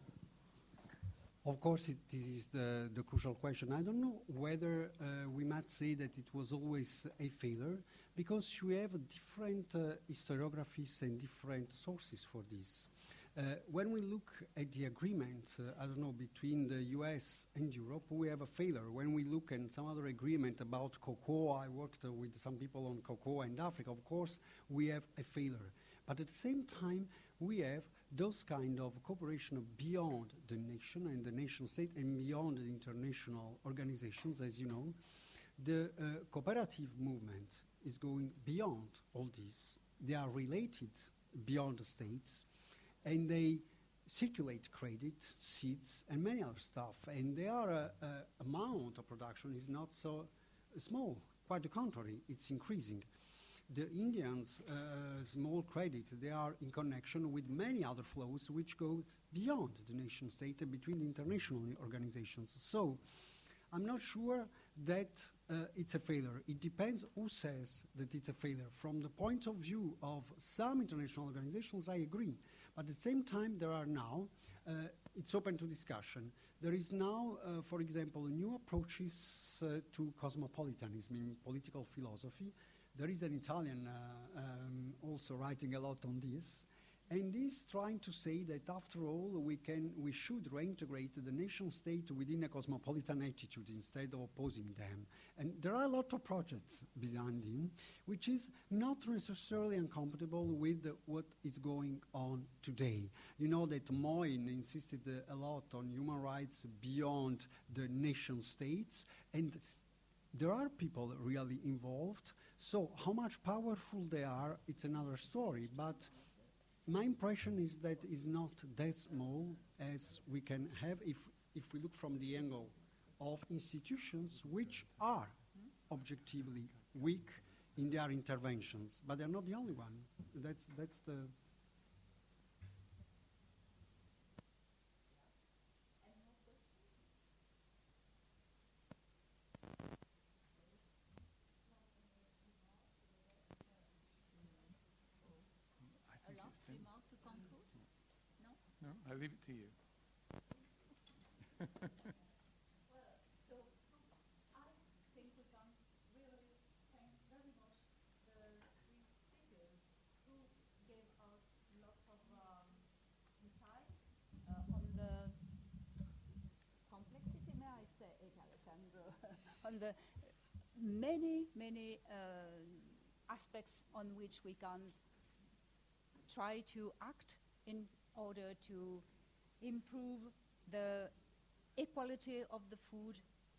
Speaker 5: Of course, it, this is the, the crucial question. I don't know whether uh, we might say that it was always a failure, because we have different uh, historiographies and different sources for this. Uh, when we look at the agreement, uh, I don't know, between the U S and Europe, we have a failure. When we look at some other agreement about cocoa, I worked uh, with some people on cocoa and Africa, of course, we have a failure. But at the same time, we have those kind of cooperation beyond the nation and the nation state and beyond the international organizations, as you know. The uh, cooperative movement is going beyond all this. They are related beyond the states, and they circulate credit, seeds, and many other stuff. And their uh, uh, amount of production is not so small. Quite the contrary, it's increasing. The Indians' uh, small credit, they are in connection with many other flows which go beyond the nation state and between the international organizations. So I'm not sure that uh, it's a failure. It depends who says that it's a failure. From the point of view of some international organizations, I agree. But at the same time, there are now, uh, it's open to discussion. There is now, uh, for example, new approaches uh, to cosmopolitanism in political philosophy. There is an Italian uh, um, also writing a lot on this, and he's trying to say that after all we can, we should reintegrate the nation state within a cosmopolitan attitude instead of opposing them. And there are a lot of projects behind him, which is not necessarily incompatible with uh, what is going on today. You know that Moyne insisted uh, a lot on human rights beyond the nation states, and there are people really involved. So how much powerful they are, it's another story. But my impression is that it's not that small as we can have if, if we look from the angle of institutions which are objectively weak in their interventions. But they're not the only one. That's, that's the...
Speaker 3: No, I leave it to you.
Speaker 1: Well, so I think we can really thank very much the three speakers who gave us lots of um, insight uh, on the complexity, may I say it, Alessandro, on the many, many uh, aspects on which we can try to act in order to improve the equality of the food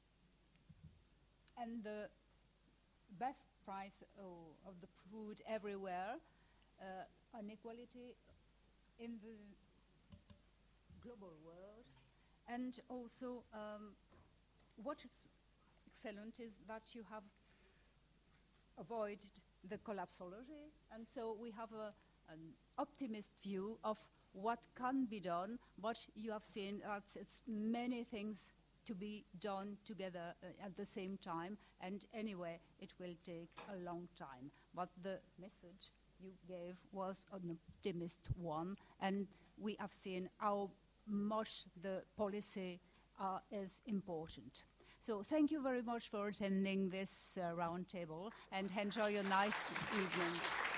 Speaker 1: and the best price oh, of the food everywhere, uh, an equality in the global world. And also um, what is excellent is that you have avoided the collapsology, and so we have a, an optimist view of what can be done, but you have seen that it's many things to be done together uh, at the same time, and anyway, it will take a long time. But the message you gave was an optimist one, and we have seen how much the policy uh, is important. So thank you very much for attending this uh, round table, and enjoy a nice evening.